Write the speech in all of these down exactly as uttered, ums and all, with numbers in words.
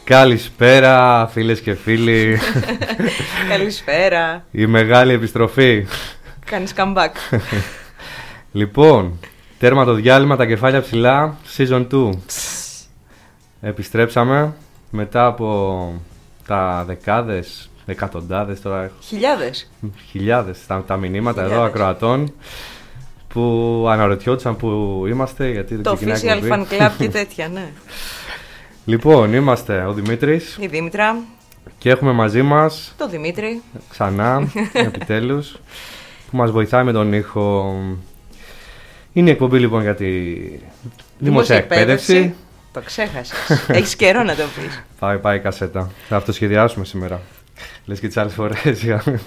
Καλησπέρα φίλες και φίλοι. Καλησπέρα. Η μεγάλη επιστροφή. Κάνεις comeback. Λοιπόν, τέρμα το διάλειμμα, τα κεφάλια ψηλά, season δύο. Επιστρέψαμε μετά από τα δεκάδες, εκατοντάδες τώρα. Χιλιάδες. Χιλιάδες τα, τα μηνύματα Χιλιάδες. εδώ ακροατών που αναρωτιόντουσαν που είμαστε, γιατί δεν Το ξεκινάει official fan club και τέτοια, ναι. Λοιπόν, είμαστε ο Δημήτρης Η Δήμητρα, και έχουμε μαζί μας το Δημήτρη. ξανά, επιτέλους, που μας βοηθάει με τον ήχο. Είναι η εκπομπή λοιπόν για τη δημόσια εκπαίδευση. Το ξέχασες. Έχεις καιρό να το πεις. Πάει, πάει η κασέτα. Θα αυτοσχεδιάσουμε σήμερα. Λες και τις άλλες φορές.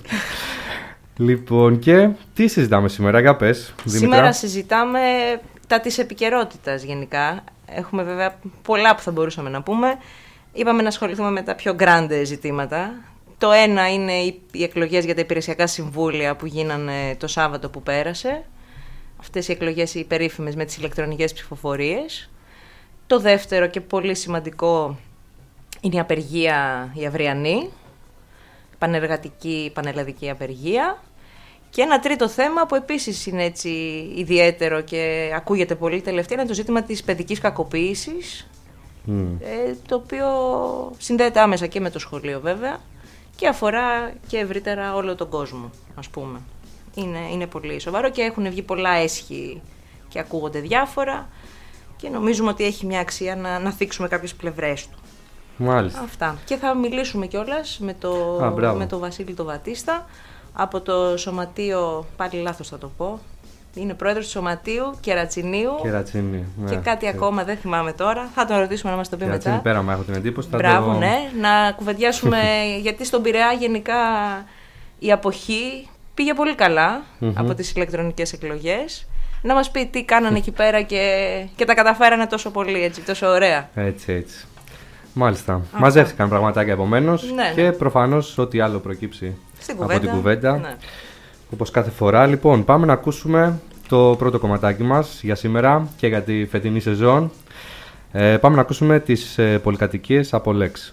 Λοιπόν, και τι συζητάμε σήμερα, για πες, Δήμητρα. Σήμερα συζητάμε τα της επικαιρότητας γενικά. Έχουμε βέβαια πολλά που θα μπορούσαμε να πούμε. Είπαμε να ασχοληθούμε με τα πιο grande ζητήματα. Το ένα είναι οι εκλογές για τα υπηρεσιακά συμβούλια που γίνανε το Σάββατο που πέρασε. Αυτές οι εκλογές οι περίφημες με τις ηλεκτρονικές ψηφοφορίες. Το δεύτερο και πολύ σημαντικό είναι η απεργία η αυριανή. Πανεργατική, πανελλαδική απεργία. Και ένα τρίτο θέμα που επίσης είναι έτσι ιδιαίτερο και ακούγεται πολύ τελευταία είναι το ζήτημα της παιδικής κακοποίησης, mm. ε, το οποίο συνδέεται άμεσα και με το σχολείο βέβαια και αφορά και ευρύτερα όλο τον κόσμο, ας πούμε. Είναι, είναι πολύ σοβαρό και έχουν βγει πολλά έσχη και ακούγονται διάφορα και νομίζουμε ότι έχει μια αξία να, να θίξουμε κάποιες πλευρές του. Μάλιστα. Αυτά. Και θα μιλήσουμε κιόλας με το, Α, με το Βασίλη το Βατίστα από το Σωματείο, πάλι λάθος θα το πω, είναι πρόεδρος του Σωματείου Κερατσινίου. Κερατσίνη, ναι. Και κάτι ακόμα δεν θυμάμαι τώρα, θα τον ρωτήσουμε να μας το πει Κερατσίνη, μετά. πέραμα, έχω την εντύπωση. Μπράβο, το... ναι, να κουβεντιάσουμε γιατί στον Πειραιά γενικά η αποχή πήγε πολύ καλά mm-hmm. από τις ηλεκτρονικές εκλογές. Να μας πει τι κάνανε εκεί πέρα και, και τα καταφέρανε τόσο πολύ, έτσι, τόσο ωραία. Έτσι, έτσι. Μάλιστα. Αυτά. Μαζεύτηκαν πραγματάκια επομένως ναι. και προφανώς ό,τι άλλο προκύψει στην από κουβέντα, την κουβέντα. Ναι. Όπως κάθε φορά. Λοιπόν, πάμε να ακούσουμε το πρώτο κομματάκι μας για σήμερα και για τη φετινή σεζόν. Ε, πάμε να ακούσουμε τις ε, πολυκατοικίες από Lex.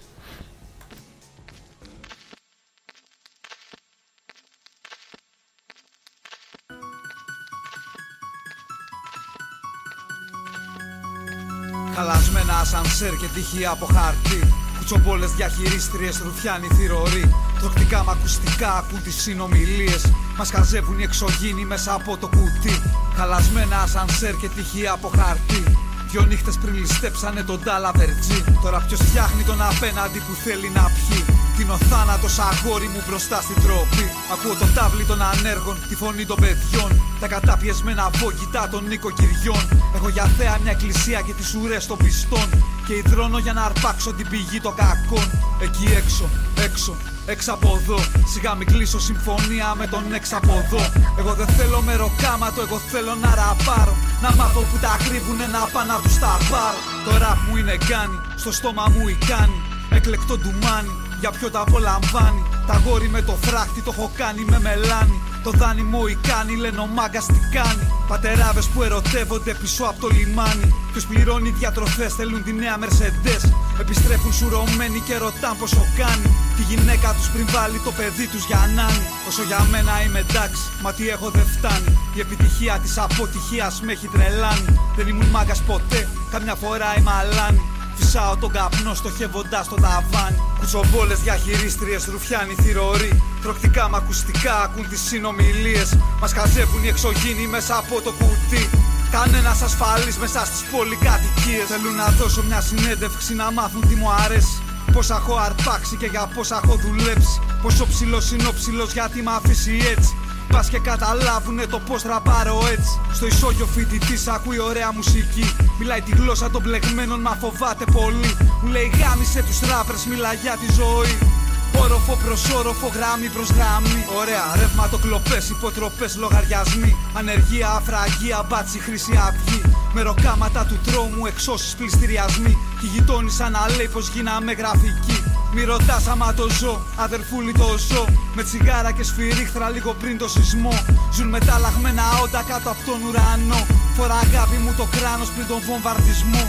Χαλασμένα ασανσέρ και τυχεία από χαρτί. Κουτσομπόλες διαχειρίστριες, ρουφιάνοι θηροροί. Τροκτικά μ' ακουστικά ακούν τις συνομιλίες. Μας χαζεύουν οι εξωγήινοι μέσα από το κουτί. Χαλασμένα ασανσέρ και τυχεία από χαρτί. Δυο νύχτες πριν ληστέψανε τον Τάλαβερτζή. Τώρα ποιος φτιάχνει τον απέναντι που θέλει να πιει. Τι είναι ο θάνατος αγόρι μου μπροστά στην τροπή. Ακούω το τάβλι των ανέργων, τη φωνή των παιδιών. Τα καταπιεσμένα βόγγιτα των νοικοκυριών. Έχω για θέα μια εκκλησία και τις ουρές των πιστών. Και υδρώνω για να αρπάξω την πηγή των κακών. Εκεί έξω, έξω, έξω από εδώ. Σιγά μην κλείσω συμφωνία με τον έξω από εδώ. Εγώ δεν θέλω μεροκάματο, εγώ θέλω να ραπάρω. Να μάθω που τα κρύβουνε να πάω να τους τα πάρω. Το ραπ μου είναι γκάνι, στο στόμα μου η κάνει. Εκλεκτό ντουμάνι, για ποιο τα απολαμβάνει. Τα γόρι με το φράχτη το έχω κάνει με μελάνι. Το δάνειμο η κάνει, λένε ο μάγκας τι κάνει. Πατεράδες που ερωτεύονται πίσω από το λιμάνι. Ποιος πληρώνει διατροφές, θέλουν τη νέα Mercedes. Επιστρέφουν σουρωμένοι και ρωτάν πόσο κάνει. Τη γυναίκα τους πριν βάλει το παιδί τους για νάνι. Όσο για μένα είμαι εντάξει, μα τι έχω δεν φτάνει. Η επιτυχία της αποτυχίας με έχει τρελάνει. Δεν ήμουν μάγκας ποτέ, καμιά φορά είμαι αλάνι. Φυσάω τον καπνό στοχεύοντας το ταβάνι. Κουτσομπόλες διαχειρίστριες, ρουφιάνοι θηροροί. Τροκτικά μ' ακουστικά ακούν τις συνομιλίες. Μας χαζεύουν οι εξωγήινοι μέσα από το κουτί. Κανένας ασφαλής μέσα στις πολυκατοικίες. Θέλουν να δώσω μια συνέντευξη να μάθουν τι μου αρέσει. Πόσα έχω αρπάξει και για πόσα έχω δουλέψει. Πόσο ψηλός είναι ο ψηλός γιατί μ' αφήσει έτσι. Πας και καταλάβουνε το πως ραπάρω έτσι. Στο ισόγειο φοιτητής ακούει ωραία μουσική. Μιλάει τη γλώσσα των μπλεγμένων μα φοβάται πολύ. Μου λέει γάμισε τους ράπερς, μιλάει για τη ζωή. Όροφο προς όροφο, γράμμη προς γράμμη. Ωραία, ρεύματοκλοπές, υποτροπές, λογαριασμοί. Ανεργία, αφραγία, μπάτσι, χρυσή αυγή. Μεροκάματα του τρόμου, εξώσεις, πληστηριασμοί. Κι οι γειτόνοι σαν να λέει πως γίναμε γραφικοί. Μη ρωτάς άμα το ζω, αδερφούλη το ζω. Με τσιγάρα και σφυρίχτρα λίγο πριν το σεισμό. Ζουν μεταλλαγμένα όντα κάτω από τον ουρανό. Φορά αγάπη μου το κράνος πριν τον βομβαρδισμό.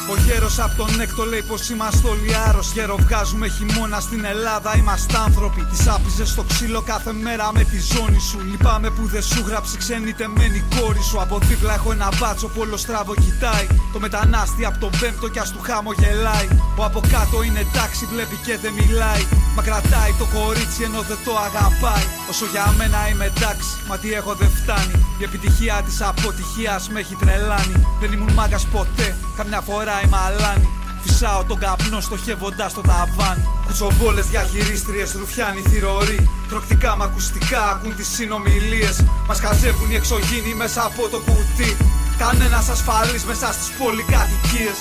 Ο γέρος απ' τον έκτο λέει πως είμαστε όλοι άρρωστοι. Γέρο βγάζουμε χειμώνα στην Ελλάδα, είμαστε άνθρωποι. Τις άπιζες στο ξύλο κάθε μέρα με τη ζώνη σου. Λυπάμαι που δεν σου γράψει ξενιτεμένη κόρη σου. Από δίπλα έχω ένα μπάτσο που όλο στραβό κοιτάει. Το μετανάστη απ' τον πέμπτο κι ας του χαμογελάει. Ο από κάτω είναι εντάξει, βλέπει και δεν μιλάει. Μα κρατάει το κορίτσι ενώ δεν το αγαπάει. Όσο για μένα είμαι εντάξει, μα τι έχω δεν φτάνει. Η επιτυχία της αποτυχίας με έχει τρελάνει. Δεν ήμουν μάγκας ποτέ, καμιά φορά είμαι αλάνη. Φυσάω τον καπνό στοχεύοντας στο ταβάνι. Κουτσομπόλες, διαχειρίστριες, ρουφιάνοι, θηροροί. Τροκτικά μ' ακουστικά ακούν τις συνομιλίες. Μας χαζεύουν οι εξωγήινοι μέσα από το κουτί. Κανένας ασφαλής μέσα στις πολυκατοικίες.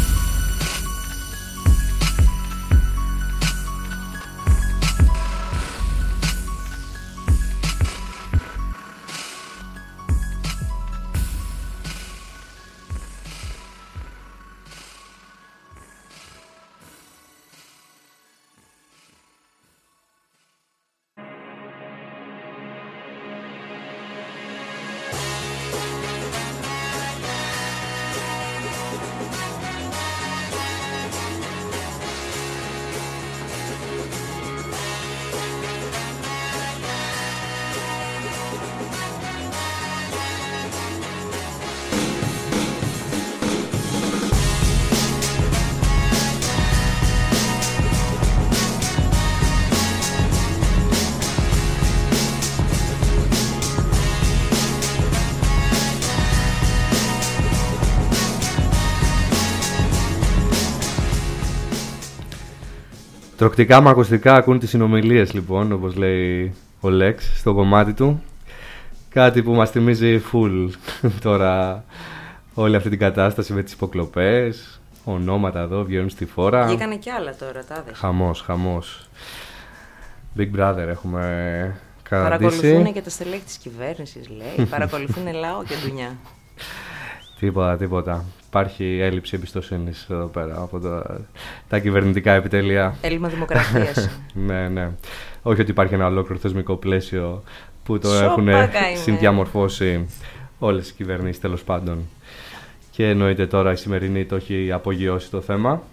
Τροκτικά με ακουστικά ακούν τις συνομιλίες, λοιπόν, όπως λέει ο Λέξ στο κομμάτι του. Κάτι που μας θυμίζει full τώρα όλη αυτή την κατάσταση με τις υποκλοπές. Ονόματα εδώ βγαίνουν στη φόρα. Βγήκανε κι άλλα τώρα, τα άδες. Χαμός, χαμός. Big Brother έχουμε καταντήσει. Παρακολουθούν και τα στελέχη της κυβέρνησης, λέει. Παρακολουθούν λαό και ντουνιά. Τίποτα, τίποτα. Υπάρχει έλλειψη εμπιστοσύνης εδώ πέρα από το, τα κυβερνητικά επιτελεία. Έλλειμμα δημοκρατίας. Ναι, ναι. Όχι ότι υπάρχει ένα ολόκληρο θεσμικό πλαίσιο που το Σοπάκα έχουν είναι. συνδιαμορφώσει όλες οι κυβερνήσεις, τέλος πάντων. Και εννοείται τώρα η σημερινή το έχει απογειώσει το θέμα.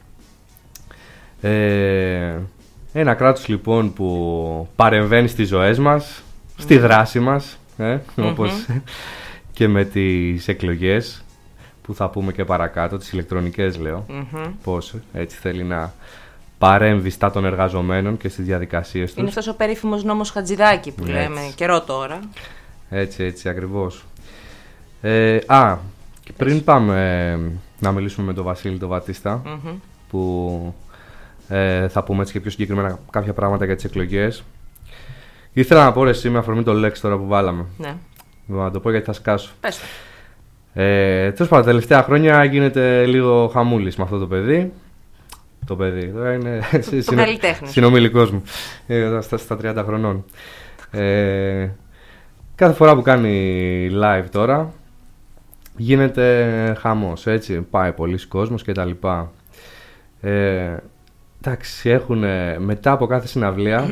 Ε, ένα κράτος λοιπόν που παρεμβαίνει στις ζωές μας, στη δράση μας, ε, mm-hmm. όπως και με τις εκλογές που θα πούμε και παρακάτω, τις ηλεκτρονικές λέω, mm-hmm. πώς έτσι θέλει να παρέμβει στα των εργαζομένων και στις διαδικασίες τους. Είναι αυτός ο περίφημος νόμος Χατζηδάκη που έτσι λέμε καιρό τώρα. Έτσι, έτσι ακριβώς. Ε, α, και πριν έτσι πάμε ε, να μιλήσουμε με τον Βασίλη τον Βατίστα, mm-hmm. που ε, θα πούμε έτσι και πιο συγκεκριμένα κάποια πράγματα για τις εκλογές. Ήθελα να πω ρε εσύ με αφορμή το Λέξ τώρα που βάλαμε. Ναι. Να το πω γιατί θα σκάσω. Πες το. Ε, τέλος πάντων, τα τελευταία χρόνια γίνεται λίγο χαμούλης με αυτό το παιδί. Το παιδί, τώρα είναι συνομιλικός μου, ε, στα, στα τριάντα χρονών. Ε, κάθε φορά που κάνει live τώρα γίνεται χαμός, έτσι, πάει πολλοί κόσμος και τα λοιπά. Ε, εντάξει, έχουν μετά από κάθε συναυλία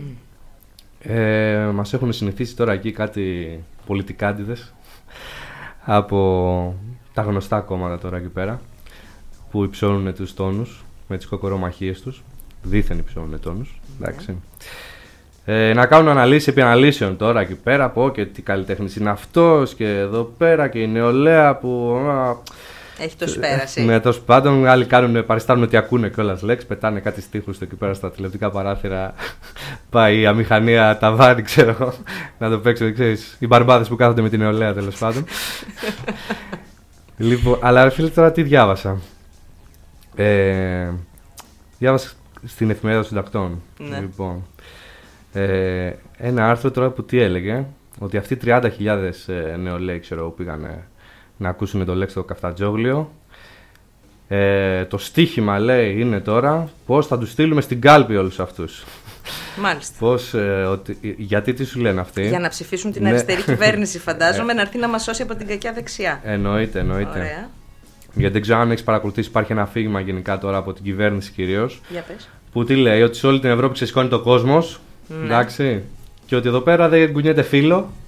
ε, μας έχουν συνηθίσει τώρα εκεί κάτι πολιτικάντιδες από τα γνωστά κόμματα τώρα εκεί πέρα που υψώνουν τους τόνους με τις κοκορομαχίες τους, δήθεν υψώνουν τόνους, εντάξει. Ε, να κάνουν αναλύσεις επί αναλύσεων τώρα εκεί πέρα, πω και τι καλλιτέχνης είναι αυτός και εδώ πέρα και η νεολαία που... Έχει τόσο πέραση. Ναι, τόσο πάντων, άλλοι κάνουν, παριστάνουν ότι ακούνε κιόλας Λέξ, πετάνε κάτι στίχους εκεί πέρα στα τηλεοπτικά παράθυρα. Πάει η αμηχανία ταβάνι, ξέρω, να το παίξω, ξέρεις, οι μπαρμπάδες που κάθονται με την νεολαία τέλος πάντων. Λοιπόν, αλλά φίλε τώρα τι διάβασα. Ε, διάβασα στην εφημερίδα των συντακτών. Ναι. Λοιπόν, ε, ένα άρθρο τώρα που τι έλεγε, ότι αυτοί οι τριάντα χιλιάδες ε, νεολαίοι, ξέρω, πήγανε να ακούσουν το Λέξ το Καφτατζόγλιο. Ε, το στίχημα λέει είναι τώρα πώς θα τους στείλουμε στην κάλπη όλους αυτούς. Μάλιστα. Πώς, ε, ότι, γιατί τι σου λένε αυτοί. Για να ψηφίσουν την αριστερή κυβέρνηση, φαντάζομαι, να έρθει να μας σώσει από την κακιά δεξιά. Εννοείται, εννοείται. Ωραία. Γιατί δεν ξέρω αν έχεις παρακολουθήσει, υπάρχει ένα αφήγημα γενικά τώρα από την κυβέρνηση κυρίως. Για πες. Που τι λέει, ότι σε όλη την Ευρώπη ξεσηκώνει το κόσμος. Ναι. Εντάξει. Και ότι εδώ πέρα δεν κουνιέται φύλλο.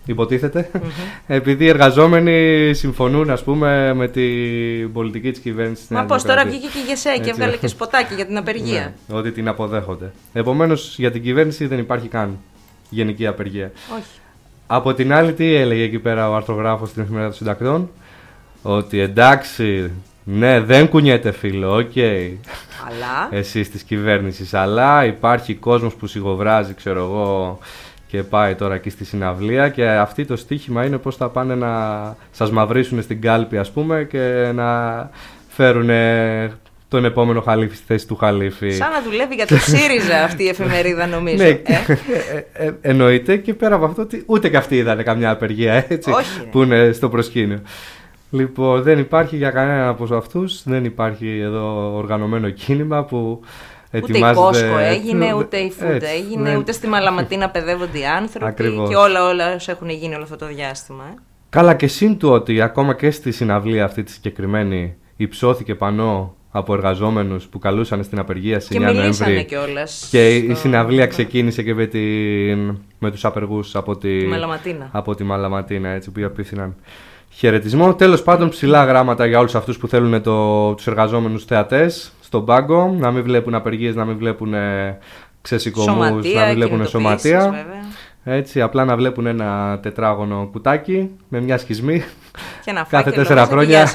υποτίθεται, mm-hmm. επειδή οι εργαζόμενοι συμφωνούν, ας πούμε, με την πολιτική της κυβέρνησης. Μα πώς, τώρα βγήκε και η ΓΕΣΕ και έβγαλε και σποτάκι για την απεργία. Ναι, ότι την αποδέχονται. Επομένως, για την κυβέρνηση δεν υπάρχει καν γενική απεργία. Όχι. Από την άλλη, τι έλεγε εκεί πέρα ο αρθρογράφος στην Εφημερίδα των Συντακτών? Ότι εντάξει, ναι, δεν κουνιέται φίλο, οκ. Okay. Αλλά. Εσείς της κυβέρνησης, αλλά υπάρχει κόσμος που σιγοβράζει, ξέρω εγώ, και πάει τώρα εκεί στη συναυλία και αυτή το στοίχημα είναι πώς θα πάνε να σας μαυρίσουν στην κάλπη, ας πούμε, και να φέρουν τον επόμενο χαλίφη στη θέση του χαλίφη. Σαν να δουλεύει για το ΣΥΡΙΖΑ αυτή η εφημερίδα, νομίζω. Ναι, ε? ε, ε, εννοείται, και πέρα από αυτό ότι ούτε και αυτοί είδανε καμιά απεργία, έτσι, όχι, που είναι στο προσκήνιο. Λοιπόν, δεν υπάρχει για κανέναν από αυτούς, δεν υπάρχει εδώ οργανωμένο κίνημα που ετοιμάζεται. Ούτε η Κόσκο έγινε, ούτε η Φούντ έγινε, ναι. Ούτε στη Μαλαματίνα παιδεύονται οι άνθρωποι. Ακριβώς. Και όλα όλα όσα έχουν γίνει όλο αυτό το διάστημα. Ε. Καλά, και συν του ότι ακόμα και στη συναυλία αυτή τη συγκεκριμένη υψώθηκε πανό από εργαζόμενους που καλούσαν στην απεργία στις εννιά Νοεμβρίου. Και κιόλας. Και στο... η συναυλία ξεκίνησε και με, την... με τους απεργούς από τη, τη Μαλαματίνα. Από τη Μαλαματίνα, έτσι, που απίθυναν χαιρετισμό. Τέλος πάντων, ψηλά γράμματα για όλους αυτούς που θέλουν το... τους εργαζόμενους θεατές στον πάγκο, να μην βλέπουν απεργίες, να μην βλέπουν ξεσηκωμούς, να μην βλέπουν σωματεία. Βέβαια. Έτσι, απλά να βλέπουν ένα τετράγωνο κουτάκι με μια σχισμή και ένα κάθε τέσσερα χρόνια.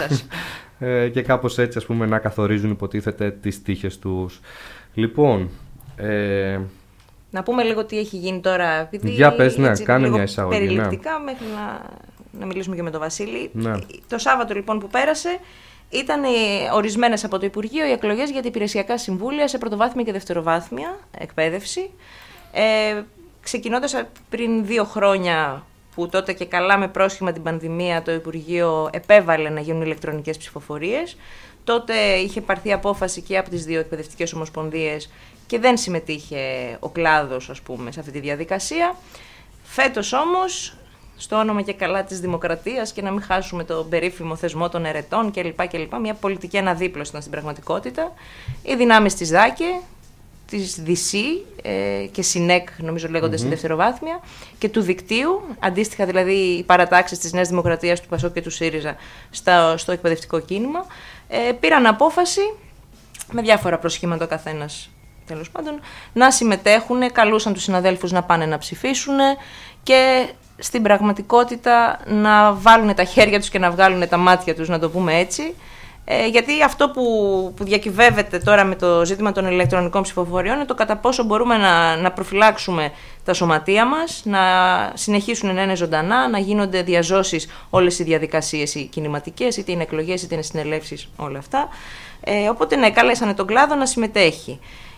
Και κάπως έτσι, ας πούμε, να καθορίζουν, υποτίθεται, τις τύχες τους. Λοιπόν, ε... να πούμε λίγο τι έχει γίνει τώρα, επειδή για πες, ναι, κάνε μια εισαγωγή. Περιληπτικά, ναι. Μέχρι να, να μιλήσουμε και με τον Βασίλη. Ναι. Το Σάββατο, λοιπόν, που πέρασε, ήταν ορισμένες από το Υπουργείο οι εκλογές για τα υπηρεσιακά συμβούλια σε πρωτοβάθμια και δευτεροβάθμια εκπαίδευση. Ε, ξεκινώντας πριν δύο χρόνια, που τότε και καλά με πρόσχημα την πανδημία το Υπουργείο επέβαλε να γίνουν ηλεκτρονικές ψηφοφορίες. Τότε είχε πάρθει απόφαση και από τις δύο εκπαιδευτικές ομοσπονδίες και δεν συμμετείχε ο κλάδος, ας πούμε, σε αυτή τη διαδικασία. Φέτος όμως, στο όνομα και καλά της δημοκρατίας και να μην χάσουμε τον περίφημο θεσμό των ερετών κλπ. κλπ, μια πολιτική αναδίπλωση ήταν στην πραγματικότητα. Οι δυνάμεις της ΔΑΚΕ, της ΔΙΣΥ ε, και ΣΥΝΕΚ, νομίζω λέγονται mm-hmm. στη δευτεροβάθμια, και του δικτύου, αντίστοιχα δηλαδή οι παρατάξεις της Νέας Δημοκρατίας, του ΠΑΣΟΚ και του ΣΥΡΙΖΑ στα, στο εκπαιδευτικό κίνημα, ε, πήραν απόφαση, με διάφορα προσχήματα ο καθένας τέλος πάντων, να συμμετέχουν, καλούσαν τους συναδέλφους να πάνε να ψηφίσουν και στην πραγματικότητα να βάλουν τα χέρια τους και να βγάλουν τα μάτια τους, να το πούμε έτσι. Ε, γιατί αυτό που, που διακυβεύεται τώρα με το ζήτημα των ηλεκτρονικών ψηφοφοριών είναι το κατά πόσο μπορούμε να, να προφυλάξουμε τα σωματεία μας, να συνεχίσουν να είναι ζωντανά, να γίνονται διαζώσεις όλες οι διαδικασίες οι κινηματικές, είτε είναι εκλογές είτε είναι συνελεύσεις, όλα αυτά. Ε, οπότε ναι, καλέσανε τον κλάδο να συμμετέχει.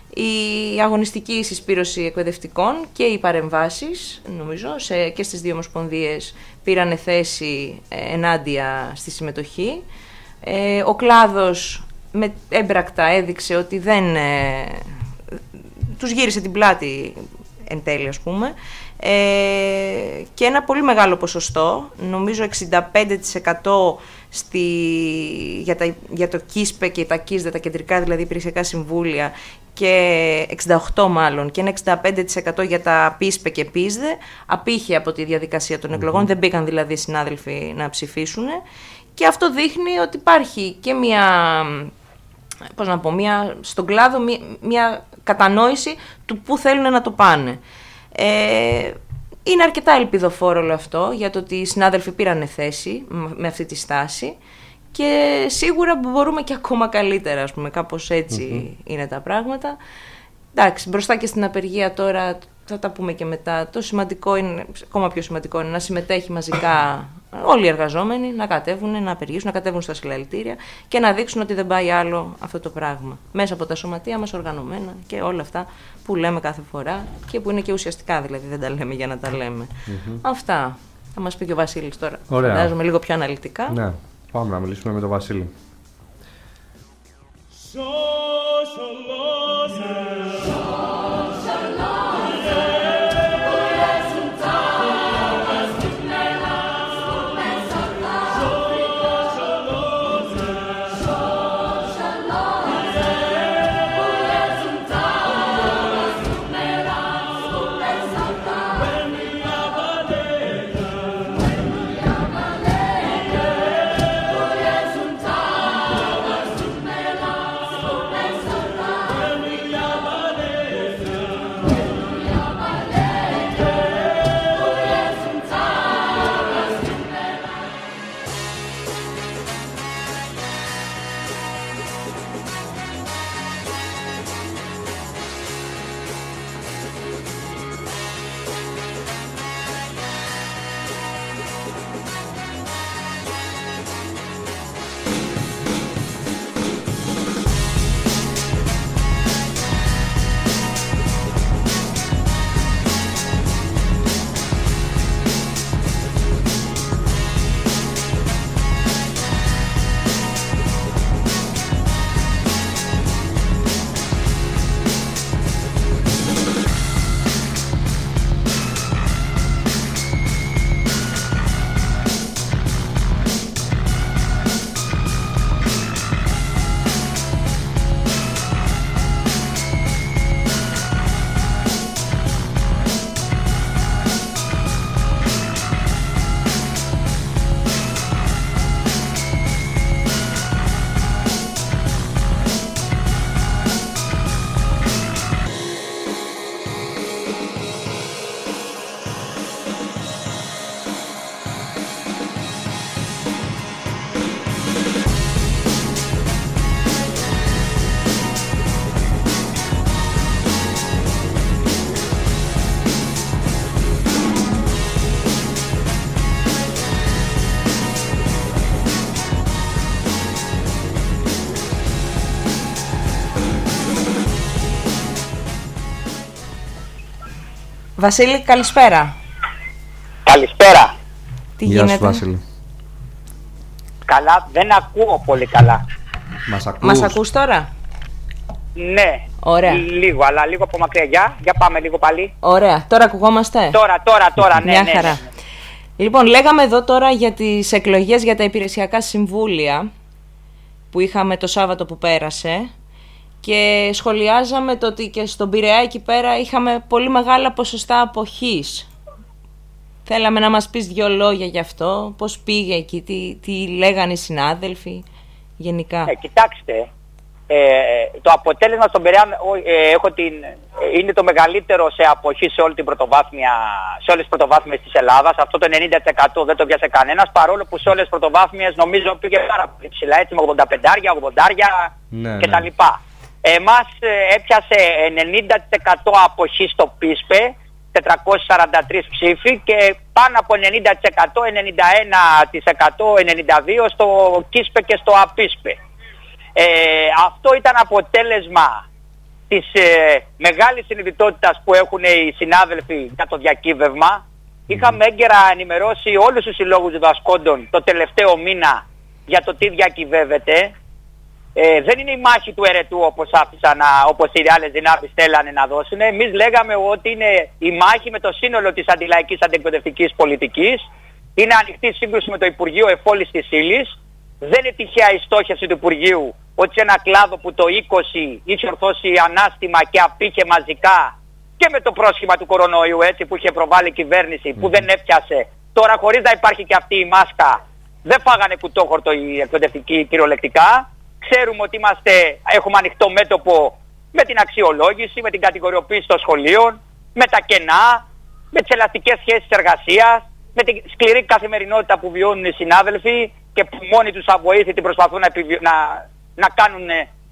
Η αγωνιστική συσπήρωση εκπαιδευτικών και οι παρεμβάσεις, νομίζω, σε, και στις δύο ομοσπονδίες πήραν θέση ε, ενάντια στη συμμετοχή. Ε, ο κλάδος με έμπρακτα έδειξε ότι δεν ε, τους γύρισε την πλάτη εν τέλει, ας πούμε, ε, και ένα πολύ μεγάλο ποσοστό, νομίζω εξήντα πέντε τοις εκατό στη, για, τα, για το ΚΙΣΠΕ και τα ΚΙΣΔΕ, τα κεντρικά δηλαδή υπηρεσιακά συμβούλια, και εξήντα οκτώ μάλλον, και ένα εξήντα πέντε τοις εκατό για τα ΠΙΣΠΕ και ΠΙΣΔΕ απήχε από τη διαδικασία των εκλογών, mm-hmm. δεν μπήκαν δηλαδή συνάδελφοι να ψηφίσουν. Και αυτό δείχνει ότι υπάρχει και μια, πώς να πω, μια, στον κλάδο μια, μια κατανόηση του πού θέλουν να το πάνε. Ε, είναι αρκετά ελπιδοφόρο όλο αυτό για το ότι οι συνάδελφοι πήραν θέση με αυτή τη στάση και σίγουρα μπορούμε και ακόμα καλύτερα, ας πούμε, κάπως έτσι mm-hmm. είναι τα πράγματα. Εντάξει, μπροστά και στην απεργία τώρα, θα τα πούμε και μετά, το σημαντικό είναι, ακόμα πιο σημαντικό είναι να συμμετέχει μαζικά όλοι οι εργαζόμενοι, να κατέβουν, να απεργήσουν, να κατέβουν στα συλλαλητήρια και να δείξουν ότι δεν πάει άλλο αυτό το πράγμα. Μέσα από τα σωματεία μας οργανωμένα και όλα αυτά που λέμε κάθε φορά και που είναι και ουσιαστικά, δηλαδή δεν τα λέμε για να τα λέμε. Mm-hmm. Αυτά. Θα μας πει και ο Βασίλης τώρα. Ωραία. Φαντάζομαι λίγο πιο αναλυτικά. Ναι, πάμε να μιλήσουμε με τον Βασίλη. Βασίλη, καλησπέρα. Καλησπέρα. Τι Γεια γίνεται? Σου, Βασίλη. Καλά, δεν ακούω πολύ καλά. Μας ακούς? Μας ακούς τώρα? Ναι. Ωραία. Λίγο, αλλά λίγο από μακριά. Για, για πάμε λίγο πάλι. Ωραία. Τώρα ακουγόμαστε? Τώρα, τώρα, τώρα, ναι, Μια ναι, χαρά. ναι, ναι. Λοιπόν, λέγαμε εδώ τώρα για τις εκλογές για τα υπηρεσιακά συμβούλια που είχαμε το Σάββατο που πέρασε και σχολιάζαμε το ότι και στον Πειραιά εκεί πέρα είχαμε πολύ μεγάλα ποσοστά αποχής. Θέλαμε να μας πεις δυο λόγια γι' αυτό, πώς πήγε εκεί, τι, τι λέγανε οι συνάδελφοι γενικά. Ε, κοιτάξτε, ε, το αποτέλεσμα στον Πειραιά ε, έχω την, είναι το μεγαλύτερο σε αποχή σε, όλη την πρωτοβάθμια, σε όλες τις πρωτοβάθμιες της Ελλάδας. Αυτό το ενενήντα τοις εκατό δεν το πιάσε κανένας, παρόλο που σε όλες τις πρωτοβάθμιες νομίζω πήγε πάρα πολύ ψηλά, έτσι με ογδόντα πέντε, ογδόντα ναι, κτλ. Ναι. Εμάς ε, έπιασε ενενήντα τοις εκατό αποχή στο ΠΙΣΠΕ, τετρακόσιοι σαράντα τρεις ψήφοι, και πάνω από ενενήντα τοις εκατό, ενενήντα ένα τοις εκατό, ενενήντα δύο τοις εκατό στο ΚΙΣΠΕ και στο ΑΠΙΣΠΕ. Ε, αυτό ήταν αποτέλεσμα της ε, μεγάλης συνειδητότητας που έχουν οι συνάδελφοι για το διακύβευμα. Είχαμε έγκαιρα ενημερώσει όλους τους συλλόγους διδασκόντων το τελευταίο μήνα για το τι διακυβεύεται. Ε, δεν είναι η μάχη του αιρετού όπως άφησαν, όπως οι άλλες δυνάμεις θέλανε να δώσουν. Εμείς λέγαμε ότι είναι η μάχη με το σύνολο της αντιλαϊκής αντιεκπαιδευτικής πολιτικής. Είναι ανοιχτή σύγκρουση με το Υπουργείο Εφόλης της Ύλης. Δεν είναι τυχαία η στόχευση του Υπουργείου ότι σε ένα κλάδο που το είκοσι είχε ορθώσει ανάστημα και απήχε μαζικά και με το πρόσχημα του κορονοϊού, έτσι, που είχε προβάλει η κυβέρνηση, που δεν έπιασε. Τώρα, χωρίς να υπάρχει και αυτή η μάσκα, δεν φάγανε κουτόχορτο οι εκπαιδευτικοί κυριολεκτικά. Ξέρουμε ότι είμαστε, έχουμε ανοιχτό μέτωπο με την αξιολόγηση, με την κατηγοριοποίηση των σχολείων, με τα κενά, με τις ελαστικές σχέσεις εργασίας, με την σκληρή καθημερινότητα που βιώνουν οι συνάδελφοι και που μόνοι τους αβοήθητοι προσπαθούν να, επιβι... να... να κάνουν,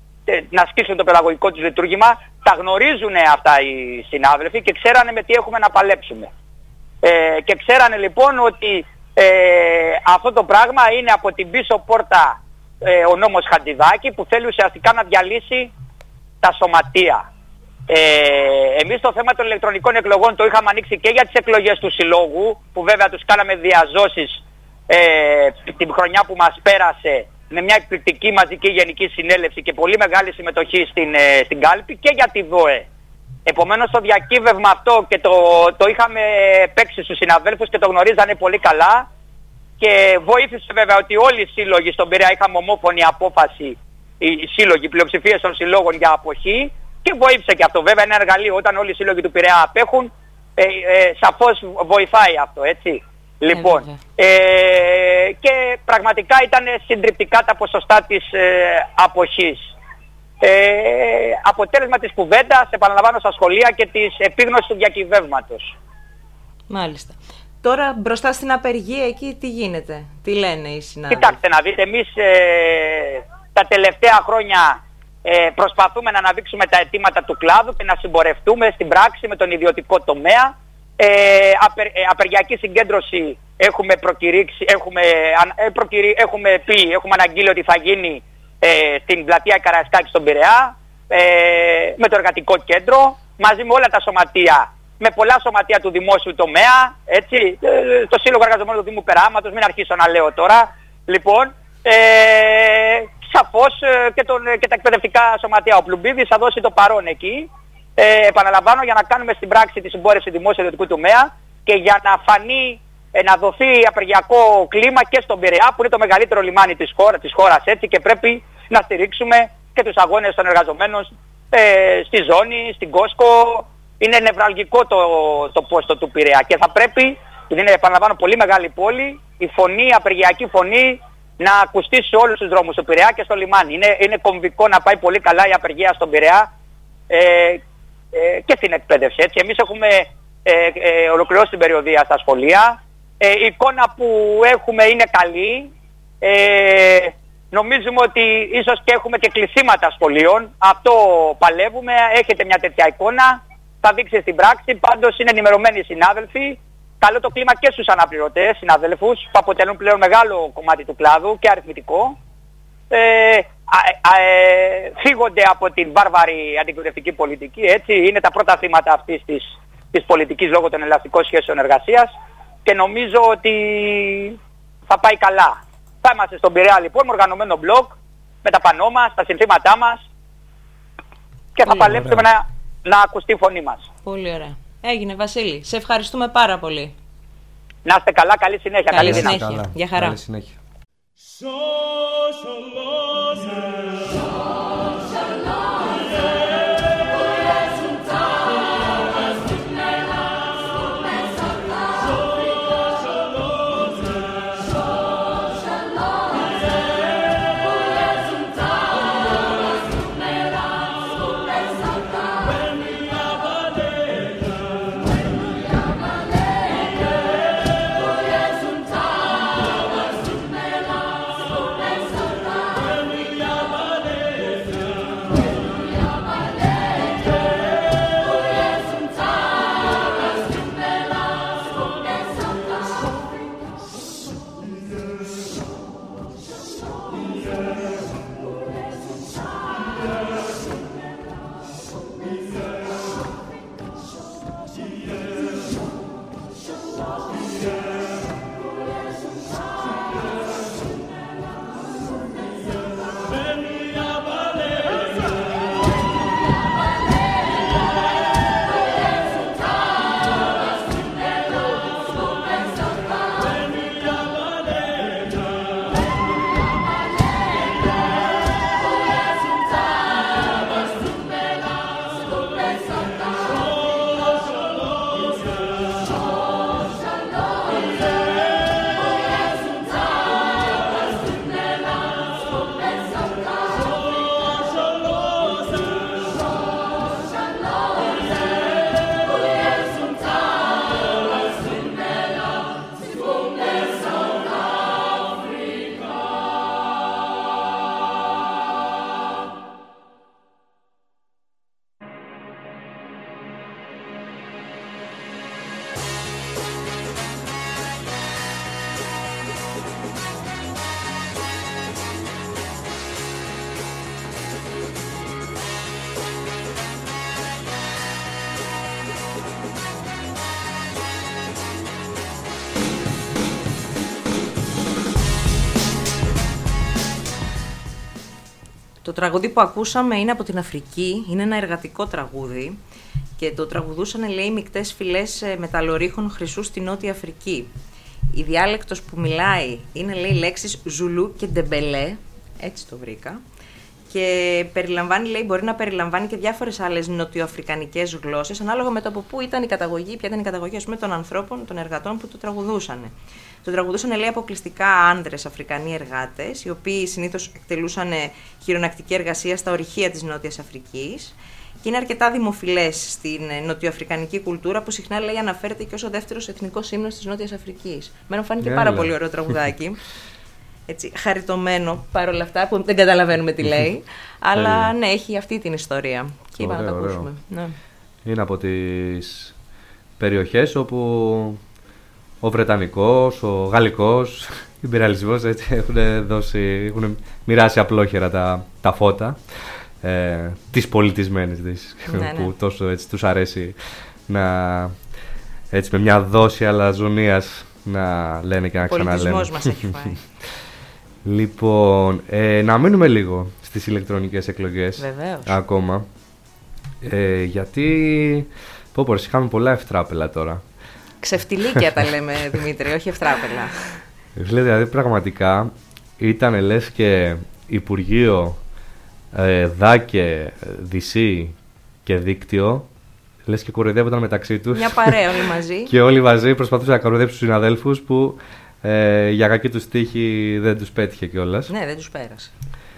να ασκήσουν το παιδαγωγικό τους λειτουργήμα. Τα γνωρίζουν αυτά οι συνάδελφοι και ξέρανε με τι έχουμε να παλέψουμε. Ε, και ξέρανε λοιπόν ότι ε, αυτό το πράγμα είναι από την πίσω πόρτα ε, ο νόμος Χατζηδάκη, που θέλει ουσιαστικά να διαλύσει τα σωματεία. Ε, εμείς το θέμα των ηλεκτρονικών εκλογών το είχαμε ανοίξει και για τις εκλογές του Συλλόγου, που βέβαια τους κάναμε διαζώσεις ε, την χρονιά που μας πέρασε, με μια εκπληκτική μαζική γενική συνέλευση και πολύ μεγάλη συμμετοχή στην, ε, στην κάλπη, και για τη ΔΟΕ. Επομένως το διακύβευμα αυτό και το, το είχαμε παίξει στους συναδέλφους και το γνωρίζανε πολύ καλά, και βοήθησε βέβαια ότι όλοι οι σύλλογοι στον Πειραιά είχαμε ομόφωνη απόφαση, οι σύλλογοι, πλειοψηφίες των συλλόγων για αποχή, και βοήθησε και αυτό. Βέβαια είναι ένα εργαλείο, όταν όλοι οι σύλλογοι του Πειραιά απέχουν, ε, ε, σαφώς βοηθάει αυτό, έτσι. Λοιπόν, ε, και πραγματικά ήταν συντριπτικά τα ποσοστά της ε, αποχής. Ε, αποτέλεσμα της κουβέντας, επαναλαμβάνω, στα σχολεία και της επίγνωσης του διακυβεύματος. Μάλιστα. Τώρα μπροστά στην απεργία εκεί τι γίνεται, τι λένε οι συνάδελφοι? Κοιτάξτε να δείτε, εμείς ε, τα τελευταία χρόνια ε, προσπαθούμε να αναδείξουμε τα αιτήματα του κλάδου και να συμπορευτούμε στην πράξη με τον ιδιωτικό τομέα. Ε, απε, ε, απεργιακή συγκέντρωση έχουμε προκηρύξει, έχουμε, ε, προκηρύ, έχουμε πει, έχουμε αναγγείλει ότι θα γίνει ε, στην πλατεία Καραϊσκάκη στον Πειραιά, ε, με το εργατικό κέντρο, μαζί με όλα τα σωματεία, με πολλά σωματεία του δημόσιου τομέα, έτσι, ε, το Σύλλογο Εργαζομένων του Δήμου Περάματος, μην αρχίσω να λέω τώρα. Λοιπόν, ε, σαφώς ε, και, τον, και τα εκπαιδευτικά σωματεία. Ο Πλουμπίδης θα δώσει το παρόν εκεί. Ε, επαναλαμβάνω, για να κάνουμε στην πράξη τη συμπόρευση δημόσιο ιδιωτικού τομέα και για να φανεί, ε, να δοθεί απεργιακό κλίμα και στον Πειραιά, που είναι το μεγαλύτερο λιμάνι της, χώρα, της χώρας, έτσι, και πρέπει να στηρίξουμε και τους αγώνες των εργαζομένων ε, στη ζώνη, στην Κόσκο. Είναι νευραλγικό το, το πόστο του Πειραιά και θα πρέπει, είναι, επαναλαμβάνω, πολύ μεγάλη πόλη, η φωνή, η απεργιακή φωνή να ακουστεί σε όλους τους δρόμους του Πειραιά και στο λιμάνι. Είναι, είναι κομβικό να πάει πολύ καλά η απεργία στον Πειραιά ε, ε, και στην εκπαίδευση. Έτσι. Εμείς έχουμε ε, ε, ολοκληρώσει την περιοδεία στα σχολεία. Ε, η εικόνα που έχουμε είναι καλή. Ε, νομίζουμε ότι ίσως και έχουμε και κλεισίματα σχολείων. Αυτό παλεύουμε. Έχετε μια τέτοια εικόνα. Θα δείξει στην πράξη. Πάντως είναι ενημερωμένοι οι συνάδελφοι. Καλό το κλίμα και στους αναπληρωτές συναδέλφους που αποτελούν πλέον μεγάλο κομμάτι του κλάδου και αριθμητικό. Ε, α, α, ε, φύγονται από την βάρβαρη αντικριτευτική πολιτική, έτσι. Είναι τα πρώτα θύματα αυτής της της πολιτικής λόγω των ελαστικών σχέσεων εργασίας και νομίζω ότι θα πάει καλά. Θα είμαστε στον Πειραιά λοιπόν με οργανωμένο μπλοκ, με τα πανό μας, τα συνθήματά μας και θα παλέψουμε να, να ακουστεί η φωνή μας. Πολύ ωραία. Έγινε Βασίλη. Σε ευχαριστούμε πάρα πολύ. Να είστε καλά, καλή συνέχεια. Καλή, καλή συνέχεια. Γεια χαρά. Καλή συνέχεια. Το τραγούδι που ακούσαμε είναι από την Αφρική, είναι ένα εργατικό τραγούδι και το τραγουδούσαν, λέει, μικτές φυλές μεταλλορύχων χρυσού στη Νότια Αφρική. Η διάλεκτος που μιλάει είναι, λέει, λέξεις Ζουλού και Ντεμπελέ, έτσι το βρήκα, και περιλαμβάνει, λέει, μπορεί να περιλαμβάνει και διάφορες άλλες νοτιοαφρικανικές γλώσσες, ανάλογα με το από πού ήταν η καταγωγή, ποια ήταν η καταγωγή, ας πούμε, των ανθρώπων, των εργατών που το τραγουδούσαν. Το τραγουδούσαν, λέει, αποκλειστικά άνδρες Αφρικανοί εργάτες, οι οποίοι συνήθως εκτελούσαν χειρονακτική εργασία στα ορυχεία της Νότιας Αφρικής και είναι αρκετά δημοφιλές στην νοτιοαφρικανική κουλτούρα που συχνά, λέει, αναφέρεται και ως ο δεύτερος εθνικός ύμνος της Νότιας Αφρικής. Μένα φάνηκε yeah, πάρα yeah. πολύ ωραίο τραγουδάκι. Έτσι, χαριτωμένο παρόλα αυτά που δεν καταλαβαίνουμε τι λέει, αλλά ναι, έχει αυτή την ιστορία και είπα να το ακούσουμε. Ναι. Είναι από τις περιοχές όπου ο Βρετανικός, ο Γαλλικός ιμπεριαλισμός έχουν, δώσει, έχουν μοιράσει απλόχερα τα, τα φώτα ε, της πολιτισμένης Δύσης, ναι, που ναι. τόσο έτσι, τους αρέσει να, έτσι, με μια δόση αλαζονίας να λένε και να ξαναλένε. Ο πολιτισμός μας έχει φάει. Λοιπόν, ε, να μείνουμε λίγο στις ηλεκτρονικές εκλογές. Βεβαίως. Ακόμα. Ε, γιατί, πω πω, είχαμε πολλά ευτράπελα τώρα. Ξεφτιλίκια τα λέμε, Δημήτρη, όχι ευτράπελα. Δηλαδή, πραγματικά ήταν, λες, και Υπουργείο, ε, ΔΑΚΕ, Δυσί και Δίκτυο, λες, και κοροϊδεύονταν μεταξύ τους. Μια παρέα όλοι μαζί. Και όλοι μαζί προσπαθούσαν να κοροϊδέψουν τους συναδέλφους που ε, για κακή τους τύχη δεν τους πέτυχε κιόλας. Ναι, δεν τους πέρασε.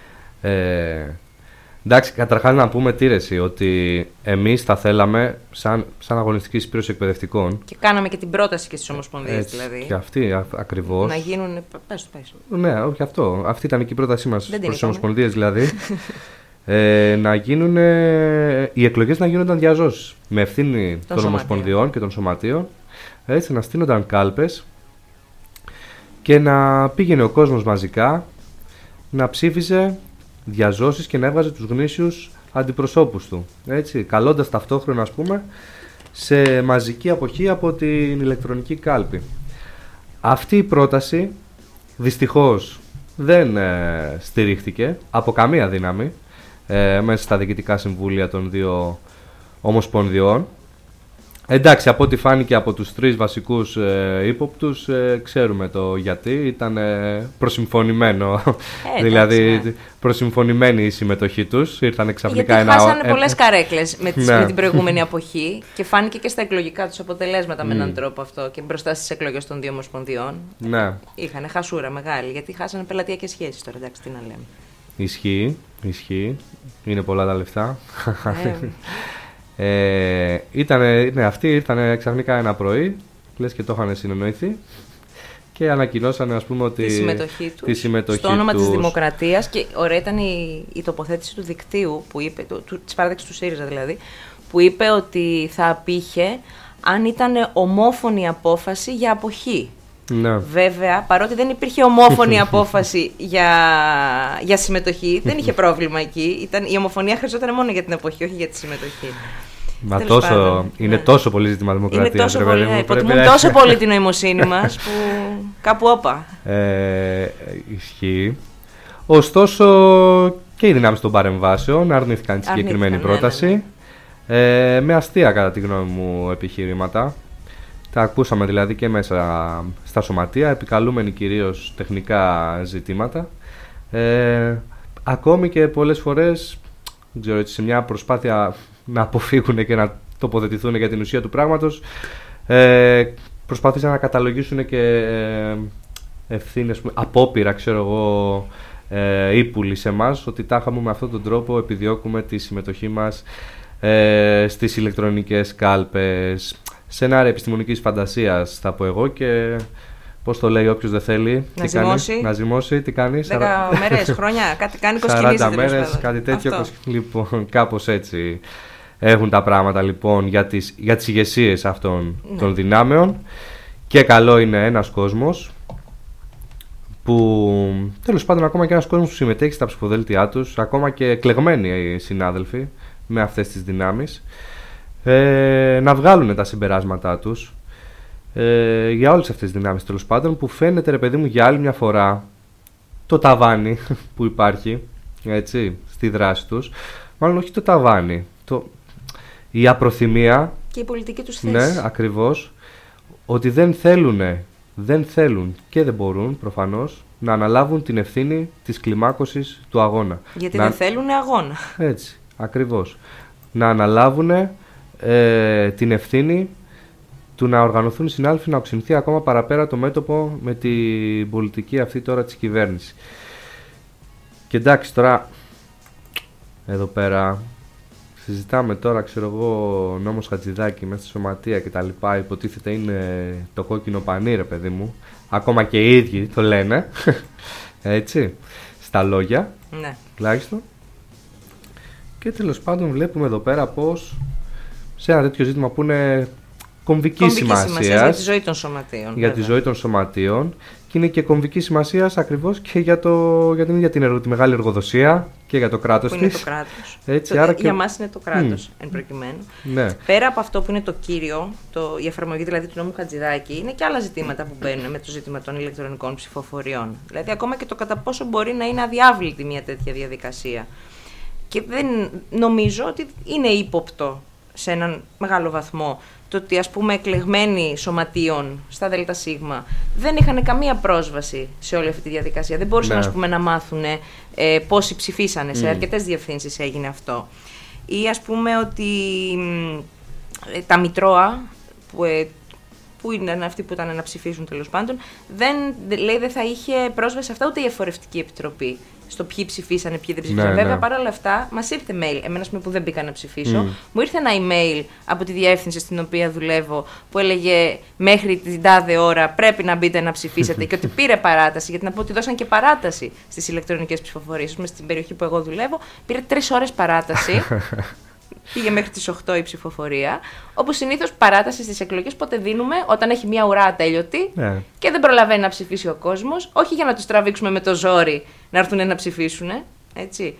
Ε, εντάξει, καταρχάς να πούμε τι ρεση, ότι εμείς θα θέλαμε σαν, σαν αγωνιστική συσπήρωση εκπαιδευτικών. Και κάναμε και την πρόταση και στις ομοσπονδίες, δηλαδή. Και αυτή α, ακριβώς. Να γίνουν. Πες το, πες. Ναι, όχι αυτό. Αυτή ήταν και η πρότασή μας προς τις ομοσπονδίες, δηλαδή. ε, να γίνουν, ε, οι εκλογές να γίνονταν διαζώσεις. Με ευθύνη των, των ομοσπονδιών και των σωματείων. Έτσι, να στείνονταν κάλπες και να πήγαινε ο κόσμος μαζικά να ψήφιζε διαζώσεις και να έβγαζε τους γνήσιους αντιπροσώπους του. Έτσι, καλώντας ταυτόχρονα, ας πούμε, σε μαζική αποχή από την ηλεκτρονική κάλπη. Αυτή η πρόταση δυστυχώς δεν ε, στηρίχθηκε από καμία δύναμη ε, μέσα στα διοικητικά συμβούλια των δύο ομοσπονδιών. Εντάξει, από ό,τι φάνηκε από τους τρεις βασικούς ε, ύποπτους, ε, ξέρουμε το γιατί, ήταν ε, προσυμφωνημένο, ε, δηλαδή ναι. προσυμφωνημένη η συμμετοχή τους, ήρθαν ξαφνικά γιατί ένα... χάσανε ε, πολλές καρέκλες με, τις, ναι. με την προηγούμενη αποχή και φάνηκε και στα εκλογικά τους αποτελέσματα mm. με έναν τρόπο αυτό και μπροστά στις εκλογές των δύο ομοσπονδιών. Ναι. Είχανε χασούρα μεγάλη, γιατί χάσανε πελατειακές σχέσεις τώρα, εντάξει, τι να λέμε. Ισχύει, ισχύει, είναι πολλά τα λεφτά. Ε, Ε, ήτανε, ναι, αυτοί ήρθαν ξαφνικά ένα πρωί, λες και το είχαν συνεννοηθεί και ανακοινώσανε, ας πούμε, ότι τη συμμετοχή τους τη συμμετοχή στο όνομα τους... της Δημοκρατίας. Και ωραία ήταν η, η τοποθέτηση του δικτύου που είπε, του, του, της παράταξης του ΣΥΡΙΖΑ δηλαδή, που είπε ότι θα απήχε αν ήταν ομόφωνη απόφαση για αποχή. Ναι. Βέβαια, παρότι δεν υπήρχε ομόφωνη απόφαση για, για συμμετοχή, δεν είχε πρόβλημα εκεί. Ήταν, η ομοφωνία χρειαζόταν μόνο για την αποχή, όχι για τη συμμετοχή. Μα τόσο, πάντων, είναι ναι. τόσο πολύ ζήτημα δημοκρατία. Είναι τόσο πολύ, ναι, υποτιμούν να... τόσο πολύ την νοημοσύνη μας που κάπου όπα. Ε, ισχύει. Ωστόσο και οι δυνάμεις των παρεμβάσεων αρνήθηκαν τη συγκεκριμένη πρόταση. Ναι, ναι, ναι. Ε, με αστεία κατά τη γνώμη μου επιχειρήματα. Τα ακούσαμε δηλαδή και μέσα στα σωματεία, επικαλούμενοι κυρίως τεχνικά ζητήματα. Ε, ακόμη και πολλές φορές, δεν ξέρω, έτσι, σε μια προσπάθεια να αποφύγουν και να τοποθετηθούν για την ουσία του πράγματος, ε, προσπάθησαν να καταλογίσουν και ε, ευθύνες, απόπειρα, ξέρω εγώ, ε, ύπουλοι σε εμάς, ότι τάχα μου με αυτόν τον τρόπο επιδιώκουμε τη συμμετοχή μας ε, στις ηλεκτρονικές κάλπες. Σενάρια επιστημονικής φαντασίας θα πω εγώ και πώς το λέει όποιος δεν θέλει. Να ζυμώσει. Να ζυμώσει, τι κάνει. δέκα μέρες, χρόνια, κάτι κάνει, κοσκινίζει. σαράντα μέρες, κάτι τέτοιο. Κοσ... Λοιπόν, κάπως έτσι έχουν τα πράγματα λοιπόν για τις, για τις ηγεσίες αυτών ναι. των δυνάμεων. Και καλό είναι ένας κόσμος που τέλος πάντων ακόμα και ένας κόσμος που συμμετέχει στα ψηφοδέλτια τους, ακόμα και εκλεγμένοι συνάδελφοι με αυτές τις δυνάμεις, Ε, να βγάλουν τα συμπεράσματά τους ε, για όλες αυτές τις δυνάμεις τέλος πάντων, που φαίνεται ρε παιδί μου για άλλη μια φορά το ταβάνι που υπάρχει έτσι, στη δράση τους, μάλλον όχι το ταβάνι, το, η απροθυμία και η πολιτική τους θέση. Ναι, ακριβώς, ότι δεν θέλουν, δεν θέλουν και δεν μπορούν προφανώς να αναλάβουν την ευθύνη της κλιμάκωσης του αγώνα. Γιατί να... δεν θέλουν αγώνα. Έτσι, ακριβώς. Να αναλάβουν Ε, την ευθύνη του να οργανωθούν οι συνάδελφοι να οξυνθεί ακόμα παραπέρα το μέτωπο με την πολιτική αυτή τώρα της κυβέρνησης. Και εντάξει, τώρα εδώ πέρα συζητάμε τώρα, ξέρω εγώ, νόμος Χατζηδάκη μέσα στη σωματεία και τα λοιπά, υποτίθεται είναι το κόκκινο πανί ρε παιδί μου, ακόμα και οι ίδιοι το λένε έτσι, στα λόγια ναι. τουλάχιστον. Και τέλος πάντων βλέπουμε εδώ πέρα πως σε ένα τέτοιο ζήτημα που είναι κομβική σημασία για τη ζωή των σωματείων. Για βέβαια. τη ζωή των σωματείων και είναι και κομβική σημασία ακριβώς και για, το, για την ίδια την εργο, τη μεγάλη εργοδοσία και για το κράτος της. Που είναι το κράτος. Έτσι, το, άρα για και... μας είναι το κράτος, mm. εν προκειμένου. Ναι. Πέρα από αυτό που είναι το κύριο, το, η εφαρμογή δηλαδή του νόμου Χατζηδάκη, είναι και άλλα ζητήματα που μπαίνουν με το ζήτημα των ηλεκτρονικών ψηφοφοριών. Δηλαδή, ακόμα και το κατά πόσο μπορεί να είναι αδιάβλητη μια τέτοια διαδικασία. Και δεν νομίζω ότι είναι ύποπτο σε έναν μεγάλο βαθμό το ότι, ας πούμε, εκλεγμένοι σωματείων στα ΔΣ δεν είχαν καμία πρόσβαση σε όλη αυτή τη διαδικασία. Δεν μπορούσαν, ναι. ας πούμε, να μάθουν ε, πόσοι ψηφίσανε. Mm. Σε αρκετές διευθύνσεις έγινε αυτό. Ή, ας πούμε, ότι ε, τα Μητρώα, που, ε, που είναι αυτοί που ήταν να ψηφίσουν τέλος πάντων, δεν, λέει, δεν θα είχε πρόσβαση σε αυτά ούτε η Εφορευτική Επιτροπή. Στο ποιοι ψηφίσανε, ποιοι δεν ψηφίσανε. Ναι, Βέβαια, ναι. παρόλα αυτά, μας ήρθε mail. Εμένα, που δεν μπήκα να ψηφίσω, mm. μου ήρθε ένα email από τη διεύθυνση στην οποία δουλεύω που έλεγε μέχρι την τάδε ώρα πρέπει να μπείτε να ψηφίσετε και ότι πήρε παράταση. Γιατί να πω ότι δώσαν και παράταση στις ηλεκτρονικές ψηφοφορίες. Στην περιοχή που εγώ δουλεύω, πήρε τρεις ώρες παράταση. Πήγε μέχρι τις οκτώ η ψηφοφορία. Όπως συνήθως, παράταση στις εκλογές πότε δίνουμε, όταν έχει μια ουρά ατέλειωτη yeah. και δεν προλαβαίνει να ψηφίσει ο κόσμος. Όχι για να τους τραβήξουμε με το ζόρι να έρθουν να ψηφίσουν. Έτσι.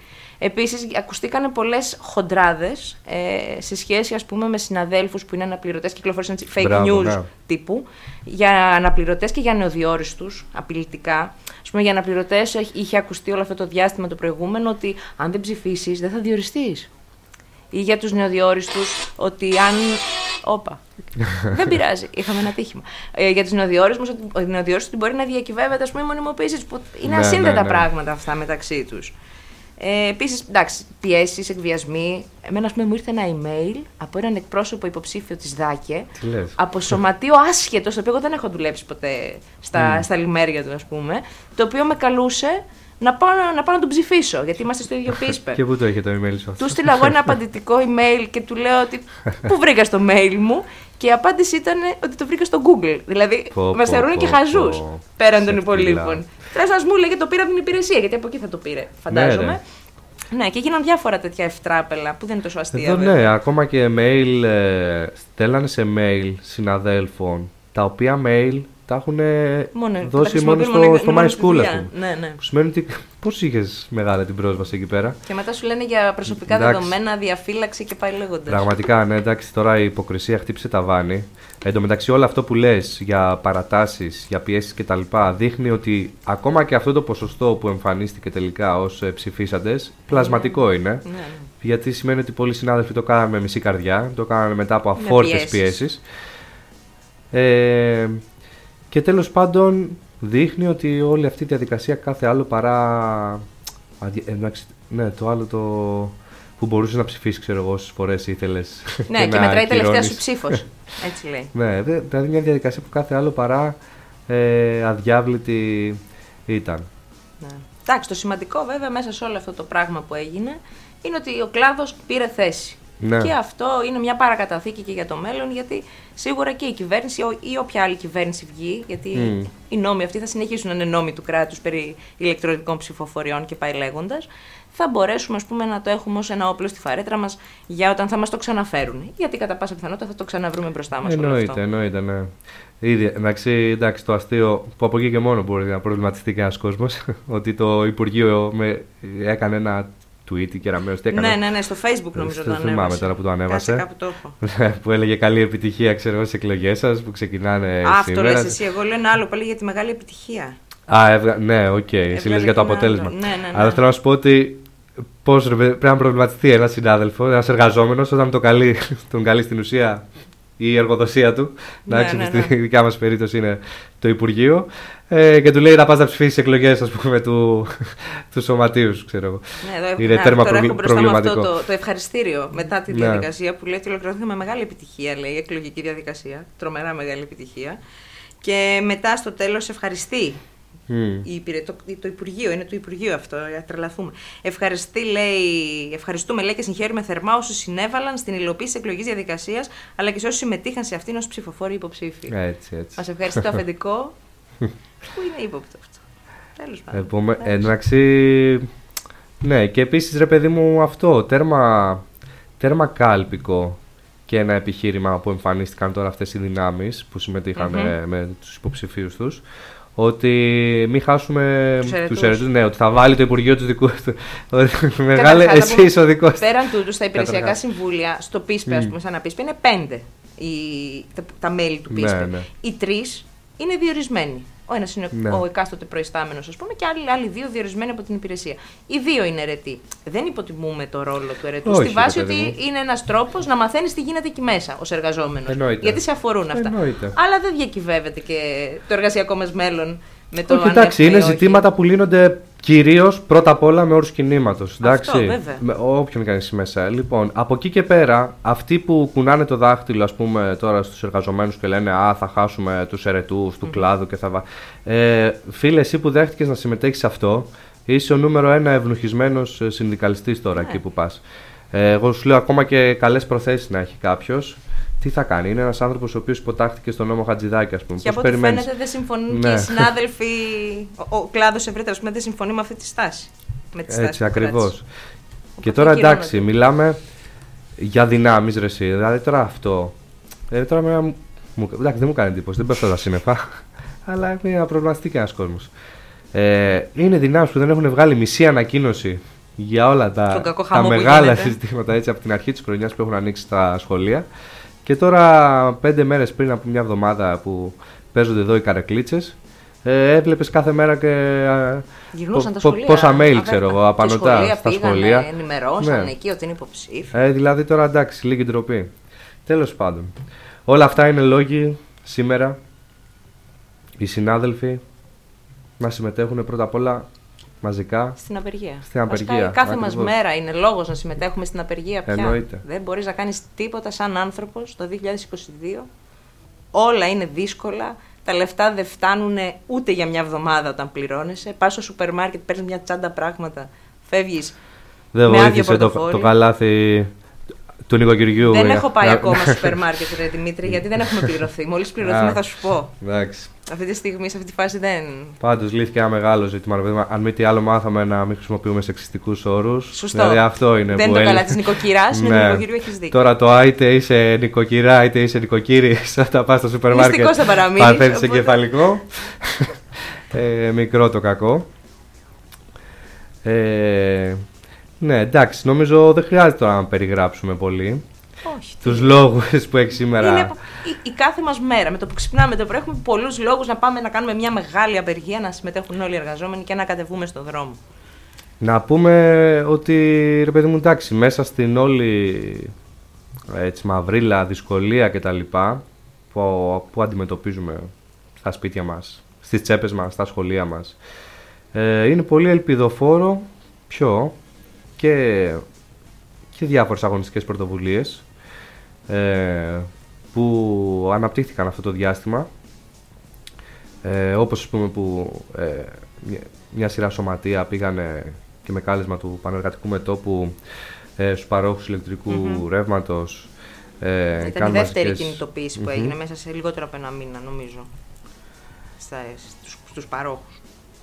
Επίσης, ακουστήκαν πολλές χοντράδες ε, σε σχέση, ας πούμε, με συναδέλφους που είναι αναπληρωτές, κυκλοφόρησαν fake Μπράβο, news ναι. τύπου, για αναπληρωτές και για νεοδιόριστους, απειλητικά. Ας πούμε, για αναπληρωτές είχε ακουστεί όλο αυτό το διάστημα το προηγούμενο ότι αν δεν ψηφίσεις δεν θα διοριστείς. Ή για τους νεοδιόριστους ότι αν... Όπα, δεν πειράζει, είχαμε ένα τύχημα. Ε, για τους νεοδιόριστους, ότι ο νεοδιόριστος μπορεί να διακυβεύεται, ας πούμε, μονιμοποίησης, που είναι ναι, ασύνδετα ναι, ναι. πράγματα αυτά μεταξύ τους. Ε, επίσης, εντάξει, πιέσεις, εκβιασμοί. Εμένα, ας πούμε, μου ήρθε ένα email από έναν εκπρόσωπο υποψήφιο της ΔΑΚΕ, από σωματείο άσχετο, στο οποίο εγώ δεν έχω δουλέψει ποτέ στα, mm. στα λιμέρια του, ας πούμε, το οποίο με καλούσε να πάω να, να πάω να τον ψηφίσω, γιατί είμαστε στο ίδιο πίσπε. Και πού το είχε το email σου αυτό? Του στείλα εγώ ένα απαντητικό email και του λέω ότι πού βρήκα το mail μου, και η απάντηση ήταν ότι το βρήκα στο Google. Δηλαδή, μας θεωρούν και χαζούς πέραν των υπολείπων. Θέλω να μου λέγε το πήρα από την υπηρεσία, γιατί από εκεί θα το πήρε, φαντάζομαι. Ναι, ναι, και έγιναν διάφορα τέτοια ευτράπελα που δεν είναι τόσο αστεία. Εδώ, ναι, ακόμα και mail, ε, στέλνανε σε mail συναδέλφων, τα οποία mail τα έχουν μόνο, δώσει μόνο στο, μόνο, στο My School, ας πούμε. Ναι, ναι. Που σημαίνει ότι πώς είχες μεγάλη την πρόσβαση εκεί πέρα. Και μετά σου λένε για προσωπικά εντάξει. δεδομένα, διαφύλαξη και πάει λέγοντας. Πραγματικά, ναι, εντάξει, τώρα η υποκρισία χτύπησε τα βάνη. Εν τω μεταξύ, όλο αυτό που λες για παρατάσεις, για πιέσεις κτλ. Δείχνει ότι ακόμα και αυτό το ποσοστό που εμφανίστηκε τελικά ως ε, ψηφίσαντες, πλασματικό mm. είναι. Mm. Γιατί σημαίνει ότι πολλοί συνάδελφοι το κάνανε με μισή καρδιά, το κάνανε μετά από αφόρτες πιέσεις. Ε, και τέλος πάντων δείχνει ότι όλη αυτή η διαδικασία κάθε άλλο παρά. Εντάξει, ναι, το άλλο το. Που μπορούσε να ψηφίσει, ξέρω εγώ, όσες φορές ήθελες. Ναι, και, και μετράει η τελευταία σου ψήφος. Έτσι λέει. Ναι, δηλαδή μια διαδικασία που κάθε άλλο παρά ε, αδιάβλητη ήταν. Ναι. Εντάξει, το σημαντικό βέβαια μέσα σε όλο αυτό το πράγμα που έγινε είναι ότι ο κλάδος πήρε θέση. Ναι. Και αυτό είναι μια παρακαταθήκη και για το μέλλον, γιατί σίγουρα και η κυβέρνηση ή όποια άλλη κυβέρνηση βγει, γιατί mm. οι νόμοι αυτοί θα συνεχίσουν να είναι νόμοι του κράτους περί ηλεκτρονικών ψηφοφοριών και πάει λέγοντας, θα μπορέσουμε, ας πούμε, να το έχουμε ως ένα όπλο στη φαρέτρα μας για όταν θα μας το ξαναφέρουν. Γιατί κατά πάσα πιθανότητα θα το ξαναβρούμε μπροστά μας. Εννοείται, εννοείται, ναι. Ήδη, εντάξει, εντάξει, το αστείο που από εκεί και μόνο μπορεί να προβληματιστεί κανένας κόσμος, ότι το Υπουργείο με, έκανε ένα tweet και ραμμένο. Ναι, ναι, ναι, στο Facebook νομίζω το ανέβασε. Δεν θυμάμαι τώρα που το ανέβασε. Κάπου το έχω. Που έλεγε καλή επιτυχία, ξέρω, στις εκλογές σας που ξεκινάνε Α, σήμερα. Αυτό λες εσύ. Εγώ λέω ένα άλλο πάλι για τη μεγάλη επιτυχία. Α, έβγα... ναι, οκ. Okay. Εσύ λες για το αποτέλεσμα. Ναι, ναι, ναι. Αλλά θέλω να σου πω ότι πώς πρέπει να προβληματιστεί ένας συνάδελφος, ένας εργαζόμενος, όταν το καλεί, τον καλεί στην ουσία η εργοδοσία του. Ναι, εντάξει, ναι, ναι. στη δικιά μας περίπτωση είναι το Υπουργείο. Ε, και του λέει να πας να ψηφίσεις εκλογές, ας πούμε, του, του σωματείου σου, ξέρω εγώ. Ναι, εδώ, είναι ναι, τέρμα τώρα προβλη... έχω μπροστά μου αυτό προβληματικό. το, το ευχαριστήριο μετά τη διαδικασία, ναι. Που λέει ότι ολοκληρώθηκε με μεγάλη επιτυχία, λέει, η εκλογική διαδικασία. Τρομερά μεγάλη επιτυχία. Και μετά στο τέλος ευχαριστεί. Mm. Η, το, το Υπουργείο, είναι το Υπουργείο αυτό, για τρελαθούμε. Ευχαριστεί, λέει, ευχαριστούμε, λέει, και συγχαίρουμε θερμά όσους συνέβαλαν στην υλοποίηση της εκλογικής διαδικασίας, αλλά και σε όσους συμμετείχαν σε αυτήν ως ψηφοφόροι υποψήφοι. Έτσι, έτσι. Μας ευχαριστεί το αφεντικό. Πού είναι ύποπτο αυτό. Τέλος πάντων. Επόμε... Εντάξει, ναι, και επίσης, ρε παιδί μου, αυτό τέρμα, τέρμα κάλπικο και ένα επιχείρημα που εμφανίστηκαν τώρα αυτές οι δυνάμεις που συμμετείχαν mm-hmm. με τους υποψηφίους τους. Ότι μην χάσουμε τους αιρετούς, ναι, ότι θα βάλει το Υπουργείο του δικού του. Μεγάλε, εσύ είσαι ο δικός του. Πέραν τούτου, στα υπηρεσιακά συμβούλια, στο πίσπε, ας πούμε, σαν να πίσπε, είναι πέντε οι, τα, τα μέλη του πίσπε. Ναι, ναι. Οι τρεις είναι διορισμένοι. Ο ένας είναι ναι. ο εκάστοτε προϊστάμενος, ας πούμε, και άλλοι, άλλοι δύο διορισμένοι από την υπηρεσία. Οι δύο είναι αιρετοί. Δεν υποτιμούμε το ρόλο του αιρετού. Όχι, στη βάση ότι μου. είναι ένας τρόπος να μαθαίνεις τι γίνεται εκεί μέσα ως εργαζόμενος. Εννοείται. Γιατί σε αφορούν αυτά. Εννοείται. Αλλά δεν διακυβεύεται και το εργασιακό μας μέλλον με το. Όχι, εντάξει, είναι ζητήματα που λύνονται κυρίως πρώτα απ' όλα με όρους κινήματος. Αυτό, βέβαια. Με όποιον κάνεις μέσα. Λοιπόν, από εκεί και πέρα, αυτοί που κουνάνε το δάχτυλο, ας πούμε, τώρα στους εργαζομένους και λένε «Α, θα χάσουμε τους αιρετούς του mm-hmm. κλάδου και θα βα...» ε, Φίλε, εσύ που δέχτηκες να συμμετέχεις σε αυτό, είσαι ο νούμερο ένα ευνοχισμένος συνδικαλιστής τώρα yeah. εκεί που πας. Ε, εγώ σου λέω ακόμα και καλές προθέσεις να έχει κάποιος. Τι θα κάνει, είναι ένας άνθρωπος ο οποίος υποτάχθηκε στον νόμο Χατζηδάκη, ας πούμε. Και από ό,τι φαίνεται δεν συμφωνούν ναι. και οι συνάδελφοι, ο, ο κλάδος ευρύτερα, δεν συμφωνεί με αυτή τη στάση. Με τη στάση έτσι, ακριβώς. Και τώρα εντάξει, μιλάμε για δυνάμεις, ρε εσύ. Δηλαδή τώρα αυτό. Ε, τώρα με, μου, εντάξει, δεν μου κάνει εντύπωση, δεν πέφτω τα σύννεφα. Αλλά είναι να προβληματιστεί και ένας κόσμος. Ε, είναι δυνάμεις που δεν έχουν βγάλει μισή ανακοίνωση για όλα τα, τα μεγάλα συζητήματα έτσι, από την αρχή της χρονιάς που έχουν ανοίξει τα σχολεία. Και τώρα, πέντε μέρες πριν από μια εβδομάδα που παίζονται εδώ οι καρεκλίτσες, ε, έβλεπες κάθε μέρα και γυρνούσαν πο, τα σχολεία, πόσα mail, ξέρω εγώ, απανωτά σχολεία, στα πήγανε, σχολεία. Ενημερώσαν ναι. εκεί ότι είναι υποψήφοι. Ε, δηλαδή τώρα εντάξει, λίγη ντροπή. Τέλος πάντων, όλα αυτά είναι λόγοι σήμερα οι συνάδελφοι να συμμετέχουν πρώτα απ' όλα μαζικά στην απεργία. Στην απεργία. Βασικά, κάθε μας μέρα είναι λόγος να συμμετέχουμε στην απεργία πια. Εννοείται. Δεν μπορείς να κάνεις τίποτα σαν άνθρωπος το δύο χιλιάδες είκοσι δύο. Όλα είναι δύσκολα. Τα λεφτά δεν φτάνουν ούτε για μια εβδομάδα όταν πληρώνεσαι. Πας στο σούπερ μάρκετ, παίρνεις μια τσάντα πράγματα, φεύγεις δεν με άδειο το, το καλάθι του νοικοκυριού. Δεν έχω πάει ακόμα στο σούπερ μάρκετ, ρε Δημήτρη, γιατί δεν έχουμε πληρωθεί. Μόλις πληρωθούμε θα σου πω. Εντάξει. Αυτή τη στιγμή, σε αυτή τη φάση δεν. Πάντως λύθηκε ένα μεγάλο ζήτημα. Αν μη τι άλλο, μάθαμε να μην χρησιμοποιούμε σεξιστικούς όρους. Σωστό. Δηλαδή αυτό είναι. Δεν που είναι το καλά τη νοικοκυρά, με ναι. την νοικοκυρίου έχεις δίκιο. Τώρα το είτε είσαι νοικοκυρά είτε είσαι νοικοκύρη, όταν πας στο σούπερ μάρκετ. Μυστικός θα παραμείνεις. Παθαίνεις εγκεφαλικό. ε, μικρό το κακό. Ε, ναι, εντάξει, νομίζω δεν χρειάζεται τώρα να περιγράψουμε πολύ. Όχι, τους λόγους που έχει σήμερα. Είναι η, η κάθε μας μέρα. Με το που ξυπνάμε, με το που έχουμε πολλούς λόγους να πάμε να κάνουμε μια μεγάλη απεργία, να συμμετέχουν όλοι οι εργαζόμενοι και να κατεβούμε στον δρόμο. Να πούμε ότι, ρε παιδί μου, εντάξει, μέσα στην όλη έτσι, μαυρίλα, δυσκολία κτλ. Που, που αντιμετωπίζουμε στα σπίτια μας, στις τσέπες μας, στα σχολεία μας, ε, είναι πολύ ελπιδοφόρο πιο και, και διάφορες αγωνιστικές πρωτοβουλίες ε, που αναπτύχθηκαν αυτό το διάστημα, ε, όπως ας πούμε που ε, μια, μια σειρά σωματεία πήγανε και με κάλεσμα του Πανεργατικού Μετώπου ε, στους παρόχους ηλεκτρικού mm-hmm. ρεύματος. Ε, Ήταν η δεύτερη μαζικές... κινητοποίηση που mm-hmm. έγινε μέσα σε λιγότερο από ένα μήνα, νομίζω, στα, στους, στους παρόχους.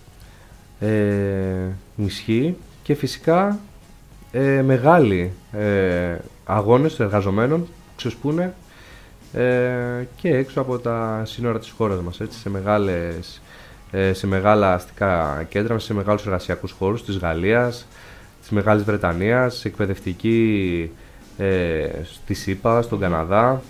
Ε, ισχύει και φυσικά ε, μεγάλοι ε, αγώνες των εργαζομένων ξεσπούνε ε, και έξω από τα σύνορα της χώρας μας, έτσι, σε, μεγάλες, ε, σε μεγάλα αστικά κέντρα, σε μεγάλους εργασιακούς χώρους της Γαλλίας, της Μεγάλης Βρετανίας, εκπαιδευτική ε, στη ΣΥΠΑ, στον Καναδά.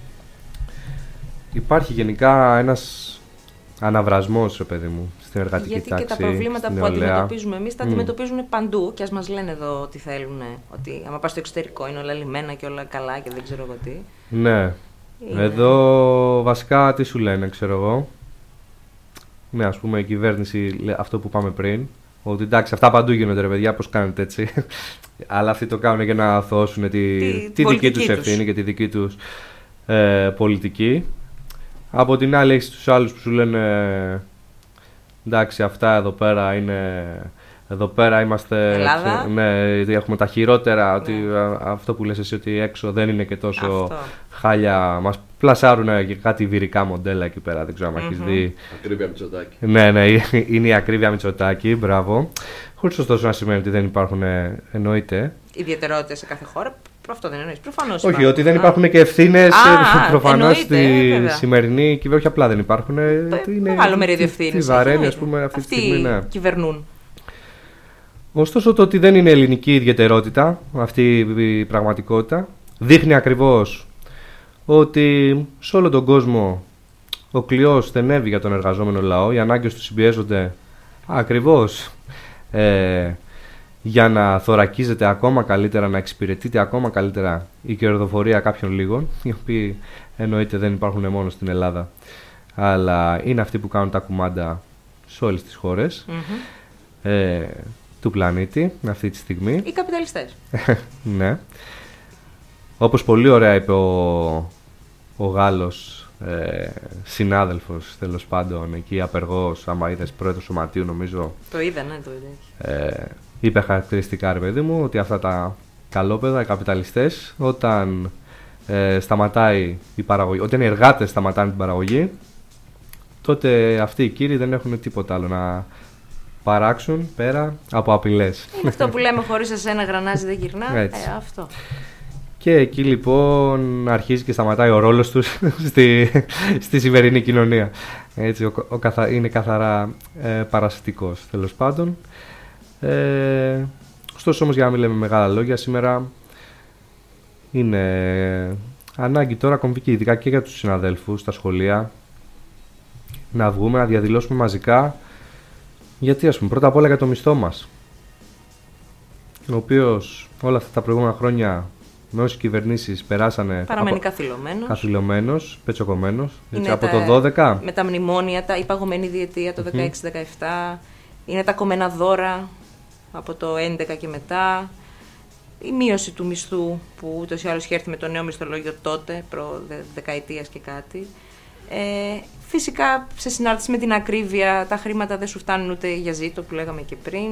Υπάρχει γενικά ένας αναβρασμός, ρε παιδί μου, στην εργατική γιατί τάξη. Γιατί και τα προβλήματα που νεολαία. αντιμετωπίζουμε εμείς τα mm. αντιμετωπίζουν παντού και ας μας λένε εδώ ότι θέλουν. Ότι άμα πας στο εξωτερικό είναι όλα λιμένα και όλα καλά και δεν ξέρω εγώ τι. Ναι. Είναι. Εδώ βασικά τι σου λένε, ξέρω εγώ. Ναι, ας πούμε η κυβέρνηση, αυτό που πάμε πριν, ότι εντάξει, αυτά παντού γίνονται, ρε παιδιά, πώς κάνετε έτσι. Αλλά αυτοί το κάνουν για να αθώσουν τη, τη, τη δική τους ευθύνη και τη δική τους ε, πολιτική. Από την άλλη έχεις τους άλλους που σου λένε εντάξει, αυτά εδώ πέρα είναι, εδώ πέρα είμαστε, Ελλάδα. Ναι, έχουμε τα χειρότερα, ναι. Ότι αυτό που λες εσύ ότι έξω δεν είναι και τόσο αυτό. Χάλια, μας πλασάρουν και κάτι βυρικά μοντέλα εκεί πέρα, δεν ξέρω αν mm-hmm. έχεις δει. Ακρίβεια Μητσοτάκη. Ναι, ναι, είναι η ακρίβεια Μητσοτάκη, μπράβο. Χωρίς ωστόσο να σημαίνει ότι δεν υπάρχουν, εννοείται, ιδιαιτερότητες σε κάθε χώρα. Αυτό δεν εννοείς, προφανώς. Όχι, υπάρχουν. ότι δεν υπάρχουν και ευθύνες προφανώς στη βέβαια. Σημερινή κυβέρνηση. Όχι απλά δεν υπάρχουν. Μεγάλο μερίδιο ευθύνης. Τη βαραίνει, ας πούμε, αυτή Αυτοί τη στιγμή. Ναι. Κυβερνούν. Ωστόσο, το ότι δεν είναι ελληνική ιδιαιτερότητα αυτή η πραγματικότητα δείχνει ακριβώς ότι σε όλο τον κόσμο ο κλειός στενεύει για τον εργαζόμενο λαό. Οι ανάγκες του συμπιέζονται ακριβώς. Ε, για να θωρακίζεται ακόμα καλύτερα, να εξυπηρετείται ακόμα καλύτερα η κερδοφορία κάποιων λίγων, οι οποίοι εννοείται δεν υπάρχουν μόνο στην Ελλάδα, αλλά είναι αυτοί που κάνουν τα κουμάντα σε όλες τις χώρες mm-hmm. ε, του πλανήτη αυτή τη στιγμή. Οι καπιταλιστές. Ναι. Όπως πολύ ωραία είπε ο, ο Γάλλος ε, συνάδελφος, τέλος πάντων, εκεί απεργός, άμα είδες, πρόεδρος σωματείου νομίζω. Το είδα, ναι, το είδα. Ε, είπε χαρακτηριστικά, ρε παιδί μου, ότι αυτά τα καλόπαιδα, οι καπιταλιστές, όταν ε, σταματάει η παραγωγή, όταν οι εργάτες σταματάνε την παραγωγή, τότε αυτοί οι κύριοι δεν έχουν τίποτα άλλο να παράξουν πέρα από απειλές. Είναι αυτό που λέμε, χωρίς εσένα γρανάζι δεν γυρνά. Ε, αυτό. Και εκεί λοιπόν αρχίζει και σταματάει ο ρόλος τους στη, στη σημερινή κοινωνία. Έτσι, ο, ο, καθα, είναι καθαρά ε, παρασιτικός, τέλος πάντων. Ε, Ωστόσο όμως, για να μην λέμε μεγάλα λόγια, σήμερα είναι ανάγκη τώρα κομβική, ειδικά και για τους συναδέλφους στα σχολεία, να βγούμε, να διαδηλώσουμε μαζικά. Γιατί, ας πούμε, πρώτα απ' όλα για το μισθό μας, ο οποίος όλα αυτά τα προηγούμενα χρόνια με όσες κυβερνήσεις περάσανε. Παραμένει καθυλωμένος. Καθυλωμένος, πετσοκομμένος. Έτσι, από τα, το δώδεκα. Με τα μνημόνια, τα, η παγωμένη διετία το δεκαέξι δεκαεπτά. Είναι τα κομμένα δώρα από το έντεκα και μετά. Η μείωση του μισθού που ούτως ή άλλως είχε έρθει με το νέο μισθολόγιο τότε, προ δεκαετίας και κάτι. Ε, φυσικά, σε συνάρτηση με την ακρίβεια, τα χρήματα δεν σου φτάνουν ούτε για ζήτο που λέγαμε και πριν.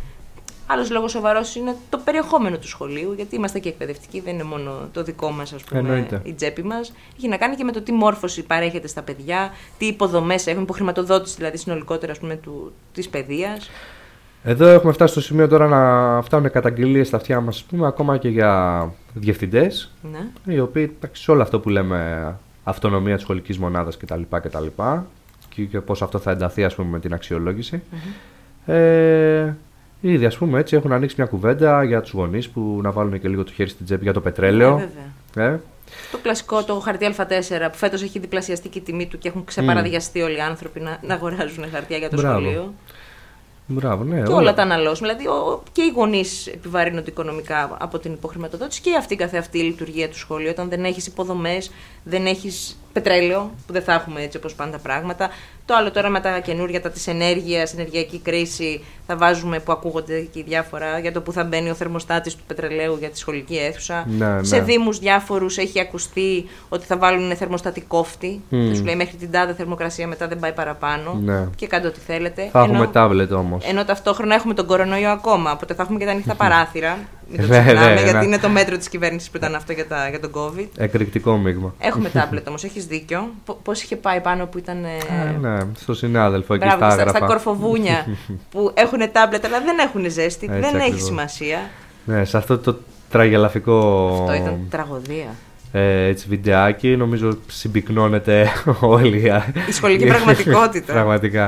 Άλλος λόγος σοβαρός είναι το περιεχόμενο του σχολείου, γιατί είμαστε και εκπαιδευτικοί, δεν είναι μόνο το δικό μας, ας πούμε, Εννοείται. η τσέπη μας. Έχει να κάνει και με το τι μόρφωση παρέχεται στα παιδιά, τι υποδομές έχουν, υποχρηματοδότηση δηλαδή συνολικότερα, ας πούμε, του, της παιδείας. Εδώ έχουμε φτάσει στο σημείο τώρα να φτάνουν καταγγελίες στα αυτιά μας, ας πούμε, ακόμα και για διευθυντές, ναι. οι οποίοι σε όλο αυτό που λέμε αυτονομία της σχολικής μονάδας κτλ. κτλ. Και, και πώς αυτό θα ενταθεί, ας πούμε, με την αξιολόγηση. Mm-hmm. Ε, Ήδη, ας πούμε, έτσι έχουν ανοίξει μια κουβέντα για τους γονείς που να βάλουν και λίγο το χέρι στην τσέπη για το πετρέλαιο. Ναι, βέβαια. Ε. Το κλασικό, το χαρτί Α τέσσερα που φέτος έχει διπλασιαστεί και η τιμή του και έχουν ξεπαραδιαστεί mm. όλοι οι άνθρωποι να, να αγοράζουν χαρτιά για το Μπράβο. σχολείο. Μπράβο, ναι, και όλα, όλα τα αναλώσουμε. Δηλαδή, ο, και οι γονείς επιβαρύνονται οικονομικά από την υποχρηματοδότηση και αυτή καθεαυτή η λειτουργία του σχολείου. Όταν δεν έχεις υποδομές, δεν έχεις πετρέλαιο, που δεν θα έχουμε έτσι όπως πάντα πράγματα. Το άλλο τώρα με τα καινούργια, τα της ενέργειας, ενεργειακή κρίση, θα βάζουμε που ακούγονται και διάφορα για το που θα μπαίνει ο θερμοστάτης του πετρελαίου για τη σχολική αίθουσα. Ναι, σε ναι. δήμους διάφορους έχει ακουστεί ότι θα βάλουν θερμοστάτη κόφτη. Mm. Και σου λέει μέχρι την τάδε θερμοκρασία, μετά δεν πάει παραπάνω. Ναι. Και κάντε ό,τι θέλετε. Θα ενώ, έχουμε τάμπλετ όμως. Ενώ ταυτόχρονα έχουμε τον κορονοϊό ακόμα. Οπότε θα έχουμε και τα ανοιχτά παράθυρα. Μην το ξεχνάμε, γιατί είναι το μέτρο της κυβέρνησης που ήταν αυτό για, τα, για τον COVID. Εκρηκτικό μείγμα. Έχουμε τάμπλετ όμως, έχεις δίκιο. Πώς είχε πάει πάνω που ήταν. Ε, ναι, στο συνάδελφο εκεί Μπράβο, στα στα, άγραφα. στα κορφοβούνια που έχουν τάμπλετ αλλά δεν έχουν ζέστη. Έτσι, δεν ακριβώς. έχει σημασία. Ναι, σε αυτό το τραγελαφικό. Αυτό ήταν τραγωδία. Ε, έτσι, βιντεάκι, νομίζω συμπυκνώνεται όλη η σχολική πραγματικότητα. Πραγματικά.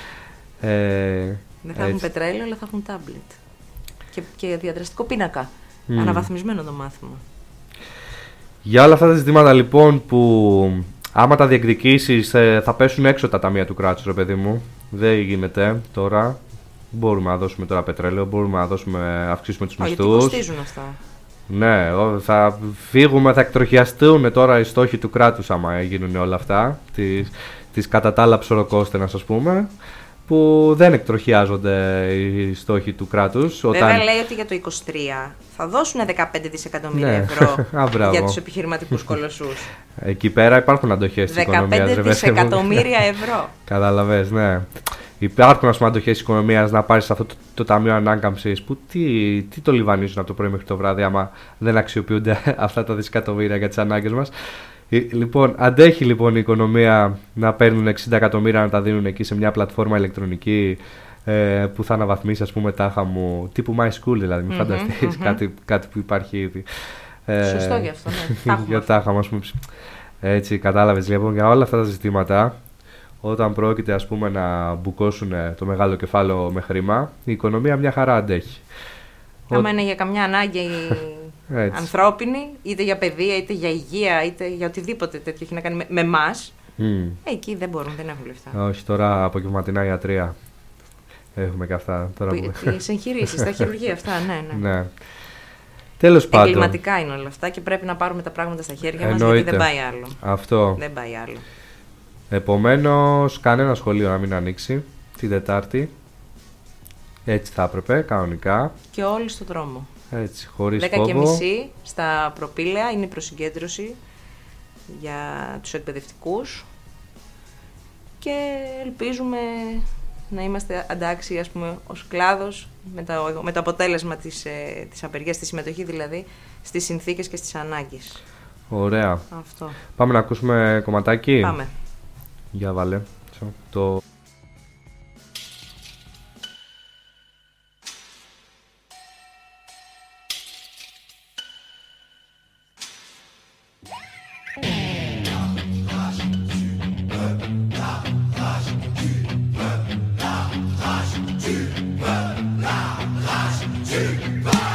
Ε, δεν θα έχουν πετρέλαιο, αλλά θα έχουν τάμπλετ. Και, και διαδραστικό πίνακα. Mm. Αναβαθμισμένο το μάθημα. Για όλα αυτά τα ζητήματα λοιπόν που άμα τα διεκδικήσεις θα πέσουν έξω τα ταμεία του κράτους, ρε παιδί μου. Δεν γίνεται τώρα. Μπορούμε να δώσουμε τώρα πετρέλαιο, μπορούμε να δώσουμε, αυξήσουμε τους μισθούς. Γιατί κοστίζουν αυτά. Ναι, θα φύγουμε, θα εκτροχιαστούν τώρα οι στόχοι του κράτους άμα γίνουν όλα αυτά. Τις, τις κατά τα άλλα ψωροκόστενας, ας πούμε. Που δεν εκτροχιάζονται οι στόχοι του κράτους. Βέβαια όταν... λέει ότι για το είκοσι τρία θα δώσουν δεκαπέντε δισεκατομμύρια ναι. ευρώ Α, για τους επιχειρηματικούς κολοσσούς. Εκεί πέρα υπάρχουν αντοχές της οικονομίας. δεκαπέντε δισεκατομμύρια ευρώ. Κατάλαβες, ναι. Υπάρχουν, ας πούμε, αντοχές της οικονομίας να πάρεις αυτό το, το Ταμείο Ανάκαμψης που τι, τι το λιβανίζουν από το πρωί μέχρι το βράδυ άμα δεν αξιοποιούνται αυτά τα δισεκατομμύρια για τις ανάγκες μας. Λοιπόν, αντέχει λοιπόν η οικονομία να παίρνουν εξήντα εκατομμύρια να τα δίνουν εκεί σε μια πλατφόρμα ηλεκτρονική ε, που θα αναβαθμίσει, ας πούμε, τάχα μου, τύπου My School δηλαδή, μην mm-hmm, φανταστείς, mm-hmm. κάτι, κάτι που υπάρχει ήδη. Ε, Σωστό γι' αυτό, ναι. Για τάχα μου, ας πούμε. Έτσι, κατάλαβες λοιπόν, για όλα αυτά τα ζητήματα, όταν πρόκειται, ας πούμε, να μπουκώσουν το μεγάλο κεφάλαιο με χρήμα, η οικονομία μια χαρά αντέχει. Άμα είναι για καμιά ανάγκη ανθρώπινη, είτε για παιδεία, είτε για υγεία, είτε για οτιδήποτε τέτοιο έχει να κάνει με εμάς, mm. εκεί δεν μπορούν, δεν έχουν λεφτά. Όχι, τώρα απογευματινά ιατρία. Έχουμε και αυτά. Τώρα που, που... τις εγχειρήσεις, τα χειρουργεία αυτά, ναι, ναι. ναι. Τέλος πάντων. Εγκληματικά είναι όλα αυτά και πρέπει να πάρουμε τα πράγματα στα χέρια μας, γιατί δεν πάει άλλο. Αυτό. Δεν πάει άλλο. Επομένως, κανένα σχολείο να μην ανοίξει την Τετάρτη. Έτσι θα έπρεπε, κανονικά. Και όλοι στον δρόμο. Έτσι, χωρίς δέκα φόβο. και μισή στα προπήλαια είναι η προσυγκέντρωση για τους εκπαιδευτικούς και ελπίζουμε να είμαστε αντάξει, ας πούμε, ως κλάδος με το, με το αποτέλεσμα της, ε, της απεργίας, τη συμμετοχή δηλαδή, στις συνθήκες και στις ανάγκες. Ωραία. Αυτό. Πάμε να ακούσουμε κομματάκι. Πάμε. Για βάλε. Το... Tu veux la rage, tu veux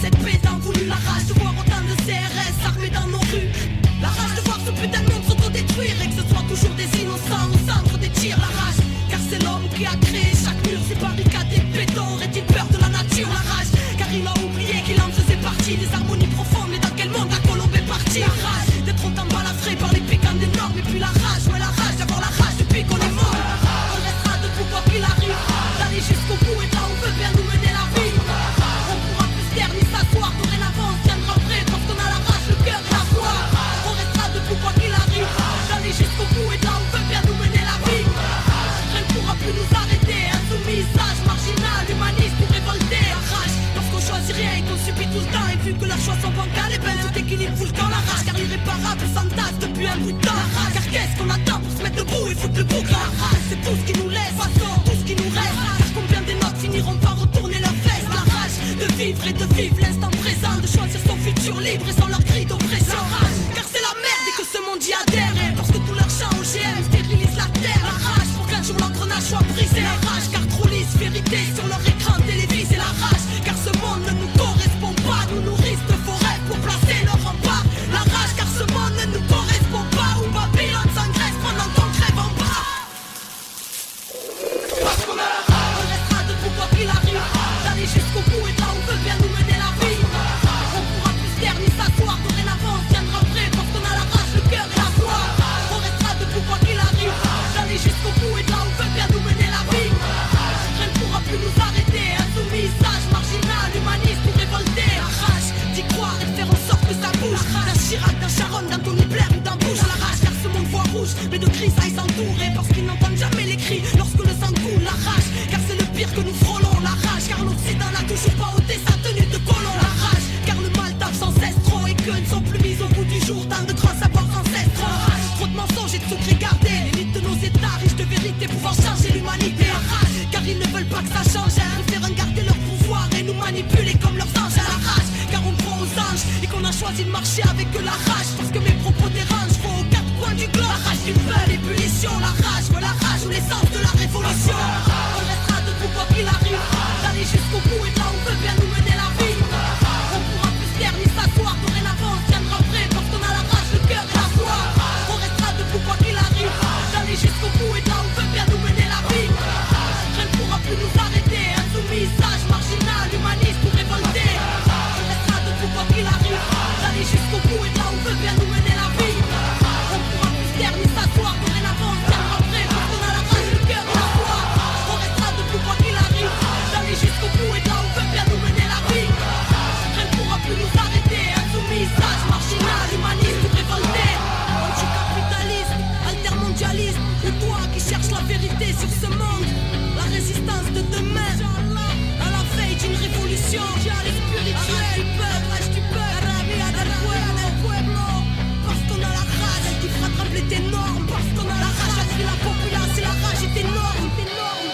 cette pédant voulu, la rage de voir autant de C R S armés dans nos rues. La rage de voir ce putain de monde s'autodétruire et que ce soit toujours des innocents au centre des tirs. La rage, car c'est l'homme qui a créé chaque mur, ces barricades et béton. Aurait-il peur de la nature? La rage, car il a oublié qu'il en faisait partie des harmonies profondes. Mais dans quel monde la colombe est partie? La rage d'être autant balafré par les piquants des normes. Et puis la rage, ouais la rage d'avoir la rage depuis qu'on est mort. On restera debout quoi qu'il arrive, d'aller jusqu'au bout et là on veut bien nous mener la vie. On pourra plus se taire ni s'asseoir, dorénavant on tiendra prêt parce qu'on a la rage, le cœur et la foi. On restera debout quoi qu'il arrive, d'aller jusqu'au bout et là on veut bien nous mener la vie. Rien ne pourra plus nous arrêter, insoumis, sage, marginal, humaniste ou révolté. La rage, lorsqu'on choisit rien et qu'on subit tout le temps. Et vu que leurs choix sont bancals, et ben tout équilibre fout le camp. La rage, car irréparable s'entasse depuis un bout de temps. La rage, car qu'est-ce qu'on attend pour se mettre debout et foutre le bouc? La rage, c'est tout ce qui nous laisse, façon, tout ce qui nous reste. Car combien des nôtres finiront par retourner leur veste? La rage, de vivre et de vivre l'instant présent, de choisir son futur libre et sans leur cri d'oppression. La rage, car c'est la merde et que ce monde y adhère. Et parce que tous leurs chants O G M stérilisent la terre. La rage, pour qu'un jour l'engrenage soit brisé. La rage, car trop lisse vérité sur leur écran télévisé. La rage, car ce monde ne nous correspond pas. Nous nourrissent de forêts pour placer leur rempart. La rage, car ce monde ne nous correspond pas. Où Babylone s'engraisse pendant qu'on crève en bas. Parce qu'on a la rage, on restera debout quoi qu'il arrive, d'aller jusqu'au bout et là on veut bien nous mener la vie. On pourra plus se taire ni s'asseoir, dorénavant on tiendra prêt parce qu'on a la rage, le cœur et la foi. On restera debout quoi qu'il arrive, d'aller jusqu'au bout et là on veut bien nous mener la vie. Rien ne pourra plus nous arrêter, insoumis, sage, marginal, humaniste ou révolté. La rage, d'y croire et de faire en sorte que ça bouge. D'un Chirac, d'un Sharon, d'un Tony Blair ou d'un Bush. La rage, car ce monde voit rouge, mais de grisailles s'entourer parce qu'ils n'entendent jamais les cris lorsque le sang coule. La rage, car c'est le pire que nous frôlons. La rage, car l'Occident n'a toujours pas ôté sa tenue de colon. La rage, car le mal tape sans cesse trop et que ne sont plus mis au bout du jour tant de grands savoirs ancestraux. La rage, trop de mensonges et de secrets gardés, l'élite de nos états riches de vérité pouvant changer l'humanité. La rage, car ils ne veulent pas que ça change, ils préfèrent garder leur pouvoir et nous manipuler comme leurs anges. La rage, car on croit aux anges et qu'on a choisi de marcher avec la rage parce que mes propos dérangent, faut aux quatre coins du globe. La rage d'une belle ébullition, la rage, veut la rage ou l'essence de la révolution. On restera debout quoi qu'il arrive, d'aller jusqu'au bout et là on veut bien nous mener la vie. On pourra plus se taire ni s'asseoir, dorénavant on tiendra prêt parce qu'on a la rage, le cœur et la foi. On restera debout quoi qu'il arrive, d'aller jusqu'au bout et là on veut bien nous mener la vie. Rien ne pourra plus nous arrêter, insoumis, sage, marginal, humaniste ou révolté. On restera debout quoi qu'il arrive, d'aller jusqu'au bout et là on veut bien nous mener la vie. On pourra plus se taire ni s'asseoir, dorénavant on tiendra prêt parce qu'on a la rage, le cœur et la foi. On restera debout quoi qu'il arrive, d'aller jusqu'au bout et là on veut bien nous mener la vie. Rien ne pourra plus nous arrêter, insoumis, sage, marginal, humaniste ou révolté. Anticapitaliste, altermondialiste, ou toi qui cherches la vérité sur ce monde. La résistance de demain, à la veille d'une révolution spirituelle du peuple, rage du peuple, Arabia del pueblo. Parce qu'on a la rage qui fera trembler tes normes. Parce qu'on a la rage a pris la populace et la rage est énorme, énorme.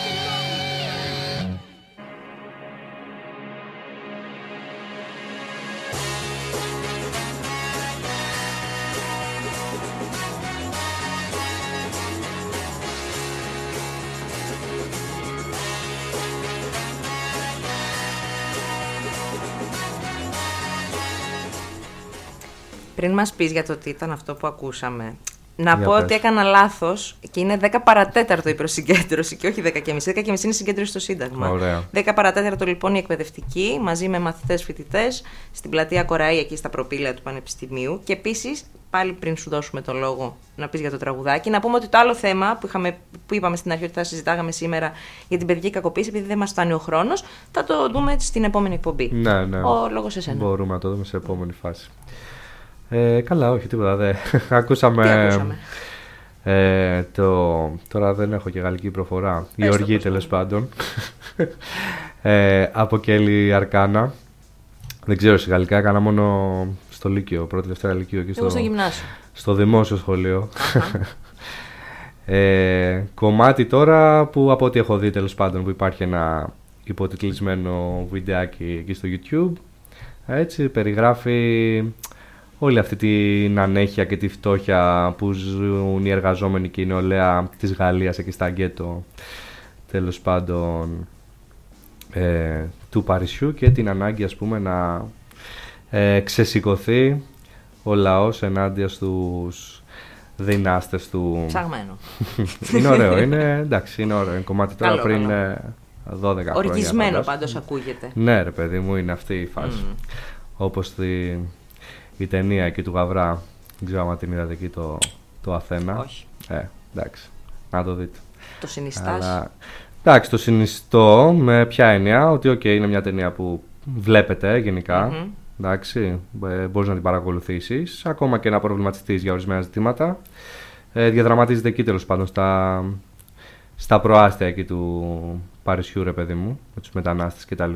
Πριν μας πεις για το τι ήταν αυτό που ακούσαμε, να για πω πες. Ότι έκανα λάθος και είναι δέκα παρατέταρτο η προσυγκέντρωση και όχι δέκα και μισή. δέκα και μισή είναι η συγκέντρωση στο Σύνταγμα. Ωραία. δέκα παρατέταρτο λοιπόν η εκπαιδευτική μαζί με μαθητές φοιτητές στην πλατεία Κοραή εκεί στα προπήλαια του Πανεπιστημίου. Και επίσης, πάλι πριν σου δώσουμε το λόγο να πεις για το τραγουδάκι, να πούμε ότι το άλλο θέμα που, είχαμε, που είπαμε στην αρχή ότι θα συζητάγαμε σήμερα για την παιδική κακοποίηση, επειδή δεν μας φτάνει ο χρόνος, θα το δούμε στην επόμενη εκπομπή. Ναι, ναι. Ο λόγος σε σένα. Μπορούμε να το δούμε σε επόμενη φάση. Ε, καλά, όχι, τίποτα. Δε. ακούσαμε. Τι ακούσαμε. Ε, το, τώρα δεν έχω και γαλλική προφορά. Η οργή, τέλος πάντων. ε, από Κέλλη Αρκάνα. Δεν ξέρω σε γαλλικά, έκανα μόνο στο Λύκειο, πρώτη Δευτέρα Λυκείου. Εγώ στο γυμνάσιο. Στο δημόσιο σχολείο. ε, κομμάτι τώρα που από ό,τι έχω δει, τέλος πάντων, που υπάρχει ένα υποτιτλισμένο βιντεάκι εκεί στο YouTube. Έτσι, περιγράφει όλη αυτή την ανέχεια και τη φτώχεια που ζουν οι εργαζόμενοι και η νεολαία της Γαλλίας εκεί στα γκέτο, τέλος πάντων, ε, του Παρισιού, και την ανάγκη, ας πούμε, να ε, ξεσηκωθεί ο λαός ενάντια στους δυνάστες του. Ψαγμένο. Είναι ωραίο, είναι, εντάξει, είναι ωραίο. Είναι κομμάτι τώρα καλό, πριν καλό. δώδεκα χρόνια. Οργισμένο πάντως ακούγεται. Ναι ρε παιδί μου, είναι αυτή η φάση. Mm. Όπως τη, η ταινία εκεί του Γαβρά, δεν ξέρω αν την είδατε εκεί το, το Αθένα. Όχι. Ε, εντάξει, να το δείτε. Το συνιστάς. Αλλά, εντάξει, το συνιστώ με ποια έννοια, ότι okay, είναι μια ταινία που βλέπετε γενικά. Mm-hmm. Εντάξει, μπορείς να την παρακολουθήσεις, ακόμα και να προβληματιστείς για ορισμένα ζητήματα. Ε, διαδραματίζεται εκεί τέλος πάντων στα, στα προάστια εκεί του Παρισιού, ρε παιδί μου, με τους μετανάστες κτλ.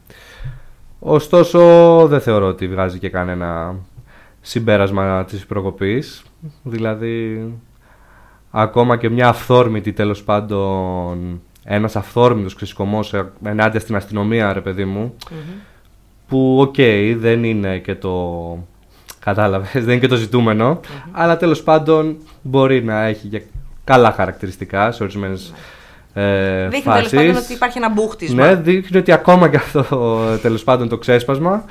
Ωστόσο, δεν θεωρώ ότι βγάζει και κανένα συμπέρασμα της προκοπής. Δηλαδή, ακόμα και μια αυθόρμητη τέλος πάντων, ένας αυθόρμητος ξεσηκωμός ενάντια στην αστυνομία, ρε παιδί μου, mm-hmm. που οκ, okay, δεν είναι και το, κατάλαβες, δεν είναι και το ζητούμενο, mm-hmm. αλλά τέλος πάντων μπορεί να έχει και καλά χαρακτηριστικά σε ορισμένες mm-hmm. ε, δείχνει φάσεις. Τέλος πάντων ότι υπάρχει ένα μπούχτισμα. Ναι, δείχνει ότι ακόμα και αυτό τέλος πάντων το ξέσπασμα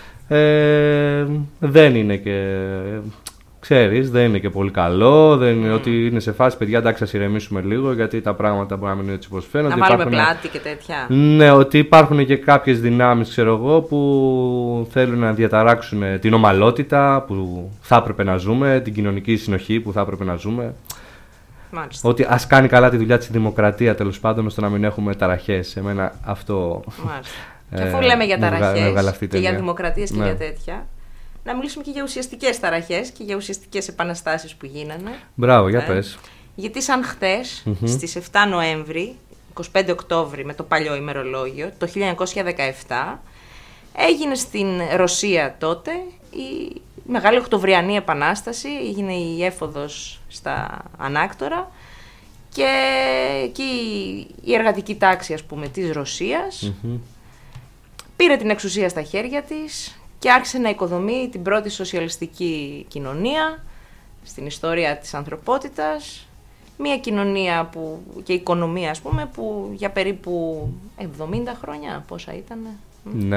ε, δεν είναι και, ξέρεις, δεν είναι και πολύ καλό, δεν είναι mm. ότι είναι σε φάση, παιδιά, εντάξει, ας ηρεμήσουμε λίγο, γιατί τα πράγματα μπορεί να μην είναι έτσι όπως φαίνονται. Να βάλουμε υπάρχουν, πλάτη και τέτοια. Ναι, ότι υπάρχουν και κάποιες δυνάμεις, ξέρω εγώ, που θέλουν να διαταράξουν την ομαλότητα που θα έπρεπε να ζούμε, την κοινωνική συνοχή που θα έπρεπε να ζούμε. Μάλιστα. Ότι ας κάνει καλά τη δουλειά της η δημοκρατία, τέλος πάντων, ώστε να μην έχουμε ταραχές. Εμένα αυτό. Μάλιστα. Και αφού λέμε για ταραχές και για δημοκρατίες και ναι. για τέτοια, να μιλήσουμε και για ουσιαστικές ταραχές και για ουσιαστικές επαναστάσεις που γίνανε. Μπράβο, για ε, πες. Γιατί σαν χτες, mm-hmm. στις επτά Νοέμβρη, είκοσι πέντε Οκτώβρη με το παλιό ημερολόγιο, το χίλια εννιακόσια δεκαεπτά, έγινε στην Ρωσία τότε η Μεγάλη Οκτωβριανή Επανάσταση, έγινε η έφοδος στα Ανάκτορα και εκεί η εργατική τάξη, ας πούμε, της Ρωσίας mm-hmm. πήρε την εξουσία στα χέρια της και άρχισε να οικοδομεί την πρώτη σοσιαλιστική κοινωνία στην ιστορία της ανθρωπότητας. Μια κοινωνία που, και οικονομία, ας πούμε, που για περίπου εβδομήντα χρόνια, πόσα ήτανε, ναι.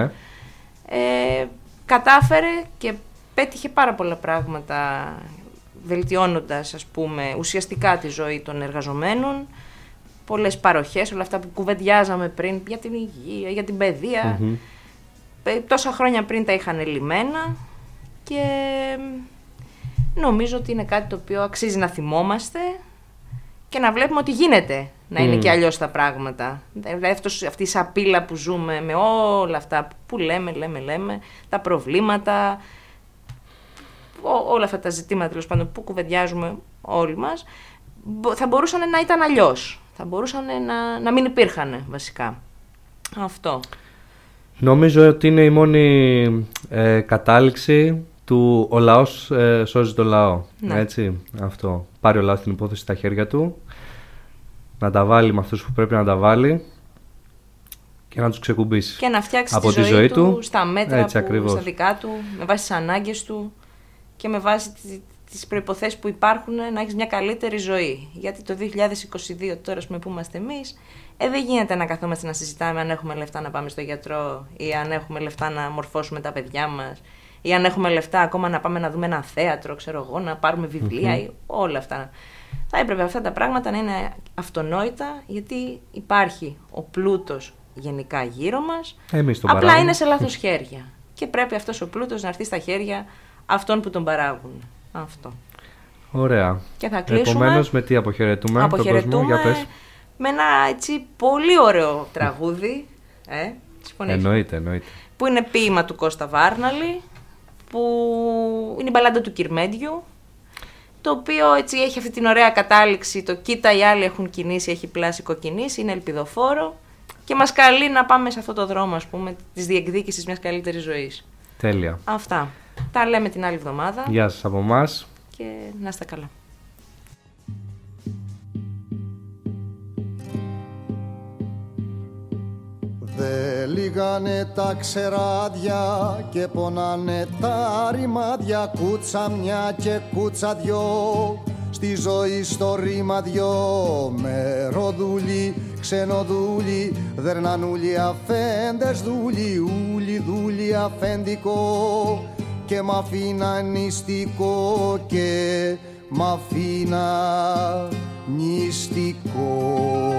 ε, κατάφερε και πέτυχε πάρα πολλά πράγματα, βελτιώνοντας, ας πούμε, ουσιαστικά τη ζωή των εργαζομένων, πολλές παροχές, όλα αυτά που κουβεντιάζαμε πριν για την υγεία, για την παιδεία. Mm-hmm. Τόσα χρόνια πριν τα είχαν λυμμένα και νομίζω ότι είναι κάτι το οποίο αξίζει να θυμόμαστε και να βλέπουμε ότι γίνεται να είναι mm. και αλλιώς τα πράγματα. Δηλαδή αυτή η σαπίλα που ζούμε με όλα αυτά που λέμε, λέμε, λέμε, τα προβλήματα, ό, όλα αυτά τα ζητήματα τέλος πάντων που κουβεντιάζουμε όλοι μας, θα μπορούσαν να ήταν αλλιώς. Θα μπορούσαν να, να μην υπήρχαν βασικά. Αυτό. Νομίζω ότι είναι η μόνη ε, κατάληξη του ο λαός ε, σώζει το λαό. Ναι. Έτσι, αυτό. Πάρει ο λαός την υπόθεση στα χέρια του, να τα βάλει με αυτούς που πρέπει να τα βάλει και να τους ξεκουμπήσει. Και να φτιάξει από τη, ζωή τη ζωή του, του στα μέτρα έτσι, που, ακριβώς. Στα δικά του, με βάση τις ανάγκες του και με βάση τις προϋποθέσεις που υπάρχουν να έχεις μια καλύτερη ζωή. Γιατί το δύο χιλιάδες είκοσι δύο τώρα που είμαστε εμείς, Ε, δεν γίνεται να καθόμαστε να συζητάμε αν έχουμε λεφτά να πάμε στο γιατρό ή αν έχουμε λεφτά να μορφώσουμε τα παιδιά μας ή αν έχουμε λεφτά ακόμα να πάμε να δούμε ένα θέατρο, ξέρω εγώ, να πάρουμε βιβλία ή όλα αυτά. Θα έπρεπε αυτά τα πράγματα να είναι αυτονόητα, γιατί υπάρχει ο πλούτος γενικά γύρω μας, Εμείς τον απλά παράγουμε. είναι σε λάθος χέρια και πρέπει αυτός ο πλούτος να έρθει στα χέρια αυτών που τον παράγουν. Αυτό. Ωραία. Και θα κλείσουμε. Επομένως, με τι αποχαιρετούμε, αποχαιρετούμε τον κόσμο, για πες. Με ένα έτσι πολύ ωραίο τραγούδι, ε, εννοείται, εννοείται. που είναι ποίημα του Κώστα Βάρναλη, που είναι η μπαλάντα του Κυρμέντιου, το οποίο έτσι έχει αυτή την ωραία κατάληξη, το κοίτα οι άλλοι έχουν κινήσει, έχει πλάσικο κινήσει, είναι ελπιδοφόρο και μας καλεί να πάμε σε αυτό το δρόμο, ας πούμε, της διεκδίκησης μιας καλύτερης ζωής. Τέλεια. Αυτά. Τα λέμε την άλλη εβδομάδα. Γεια σας από εμάς. Και να είστε καλά. Δε λίγανε τα ξεράδια και πονάνε τα ρημάδια, κούτσα μια και κούτσα δυο. στη ζωή στο ρήμα δυο μεροδούλοι, ξενοδούλοι, δερνανούλοι, αφέντες δούλοι, ούλοι δούλοι αφεντικό και μ' αφήνα νηστικό και μ' αφήνα νηστικό.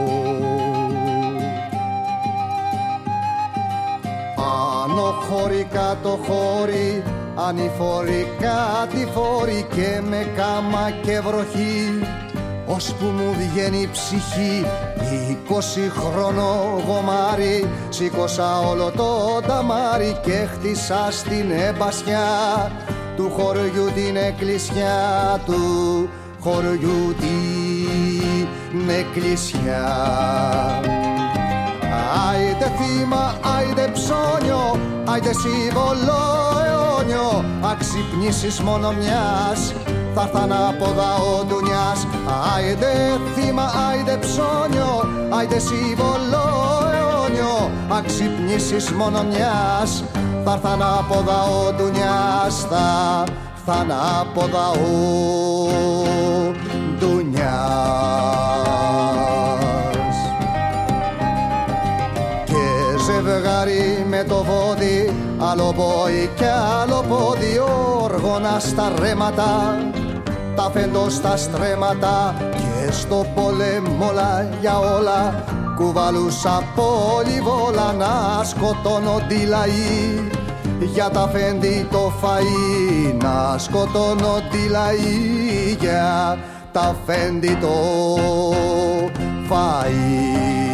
Άνω χώρι, κάτω χώρι, ανηφόροι, κατηφόροι και με κάμα και βροχή, ώσπου μου βγαίνει η ψυχή. Είκοσι χρόνο γομάρι, σήκωσα όλο το ταμάρι και χτίσα στην εμπασιά του χωριού την εκκλησιά, του χωριού την εκκλησιά. Άιντε θύμα, άιντε ψώνιο, άιντε σύμβολο αιώνιο, αξυπνήσεις μόνο μιας, θα έρθαν από δα ο ντουνιάς. Άιντε θύμα, άιντε ψώνιο, άιντε σύμβολο αιώνιο, αξυπνήσεις μόνο μιας, θα έρθαν από δα ο ντουνιάς, θα έρθαν από δα ο ντουνιάς. Και ζευγάρι με το βόδι, άλλο πόη κι άλλο πόδι, όργωνα στα ρέματα, τα φέντο στα στρέμματα και στο πόλεμο όλα για όλα κουβαλούσα πολυβόλα να σκοτώνονται οι λαοί για τα φέντη το φαΐ, να σκοτώνονται οι λαοί για τα φέντη το φαΐ.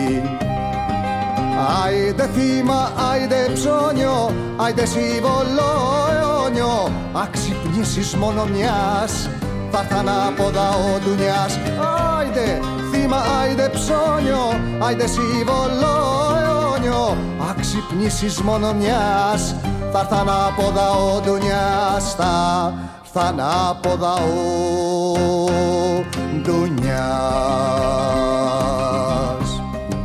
Άιντε θύμα, άιντε ψώνιο, άιντε σύμβολο αιώνιο, αξυπνήσεις μόνο μιας, θα έρθαν από δα ο ντουνιάς. Άιντε θύμα, άιντε ψώνιο, άιντε σύμβολο αιώνιο, αξυπνήσεις μόνο μιας, θα έρθαν από δα ο ντουνιάς, θα έρθαν από δα ο ντουνιάς.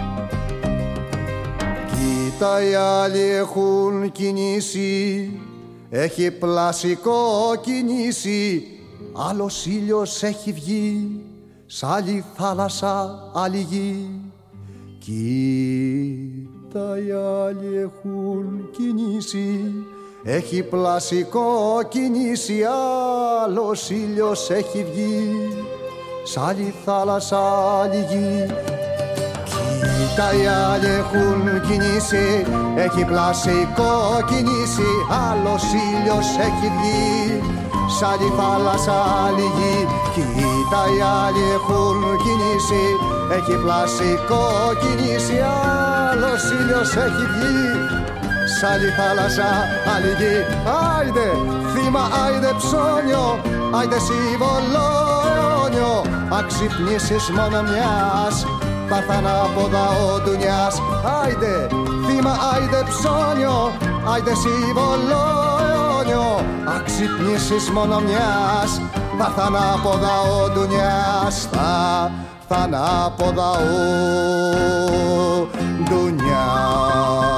Κοίτα οι άλλοι έχουν κινήσει, έχει πλασικό κινήσει, άλλος ήλιος έχει βγει, σ' άλλη θάλασσα άλλη γη. Κοίτα οι άλλοι έχουν κινήσει, έχει πλασικό κινήσει, άλλος ήλιος έχει βγει, σ' άλλη θάλασσα άλλη γη. Κοίτα οι άλλοι έχουν κινήσει, έχει πλασικό κινήσει, άλλος ήλιος έχει βγει, σ' άλλη θάλασσα άλλη γη. Κοίτα οι άλλοι έχουν κινήσει, έχει πλασικό κινήσει, άλλος ήλιος έχει βγει, σ' άλλη θάλασσα άλλη γη. Άιντε θύμα, άιντε ψώνιο, άιντε σύμβολο αιώνιο, αξυπνήσεις μόνο μιας, θα έρθαν από δα ο ντουνιάς. Άιντε θύμα, άιντε ψώνιο, άιντε σύμβολο αιώνιο, αξυπνήσεις μόνο μιας, θα έρθαν από δα ο ντουνιάς, θα έρθαν από δα ο ντουνιάς.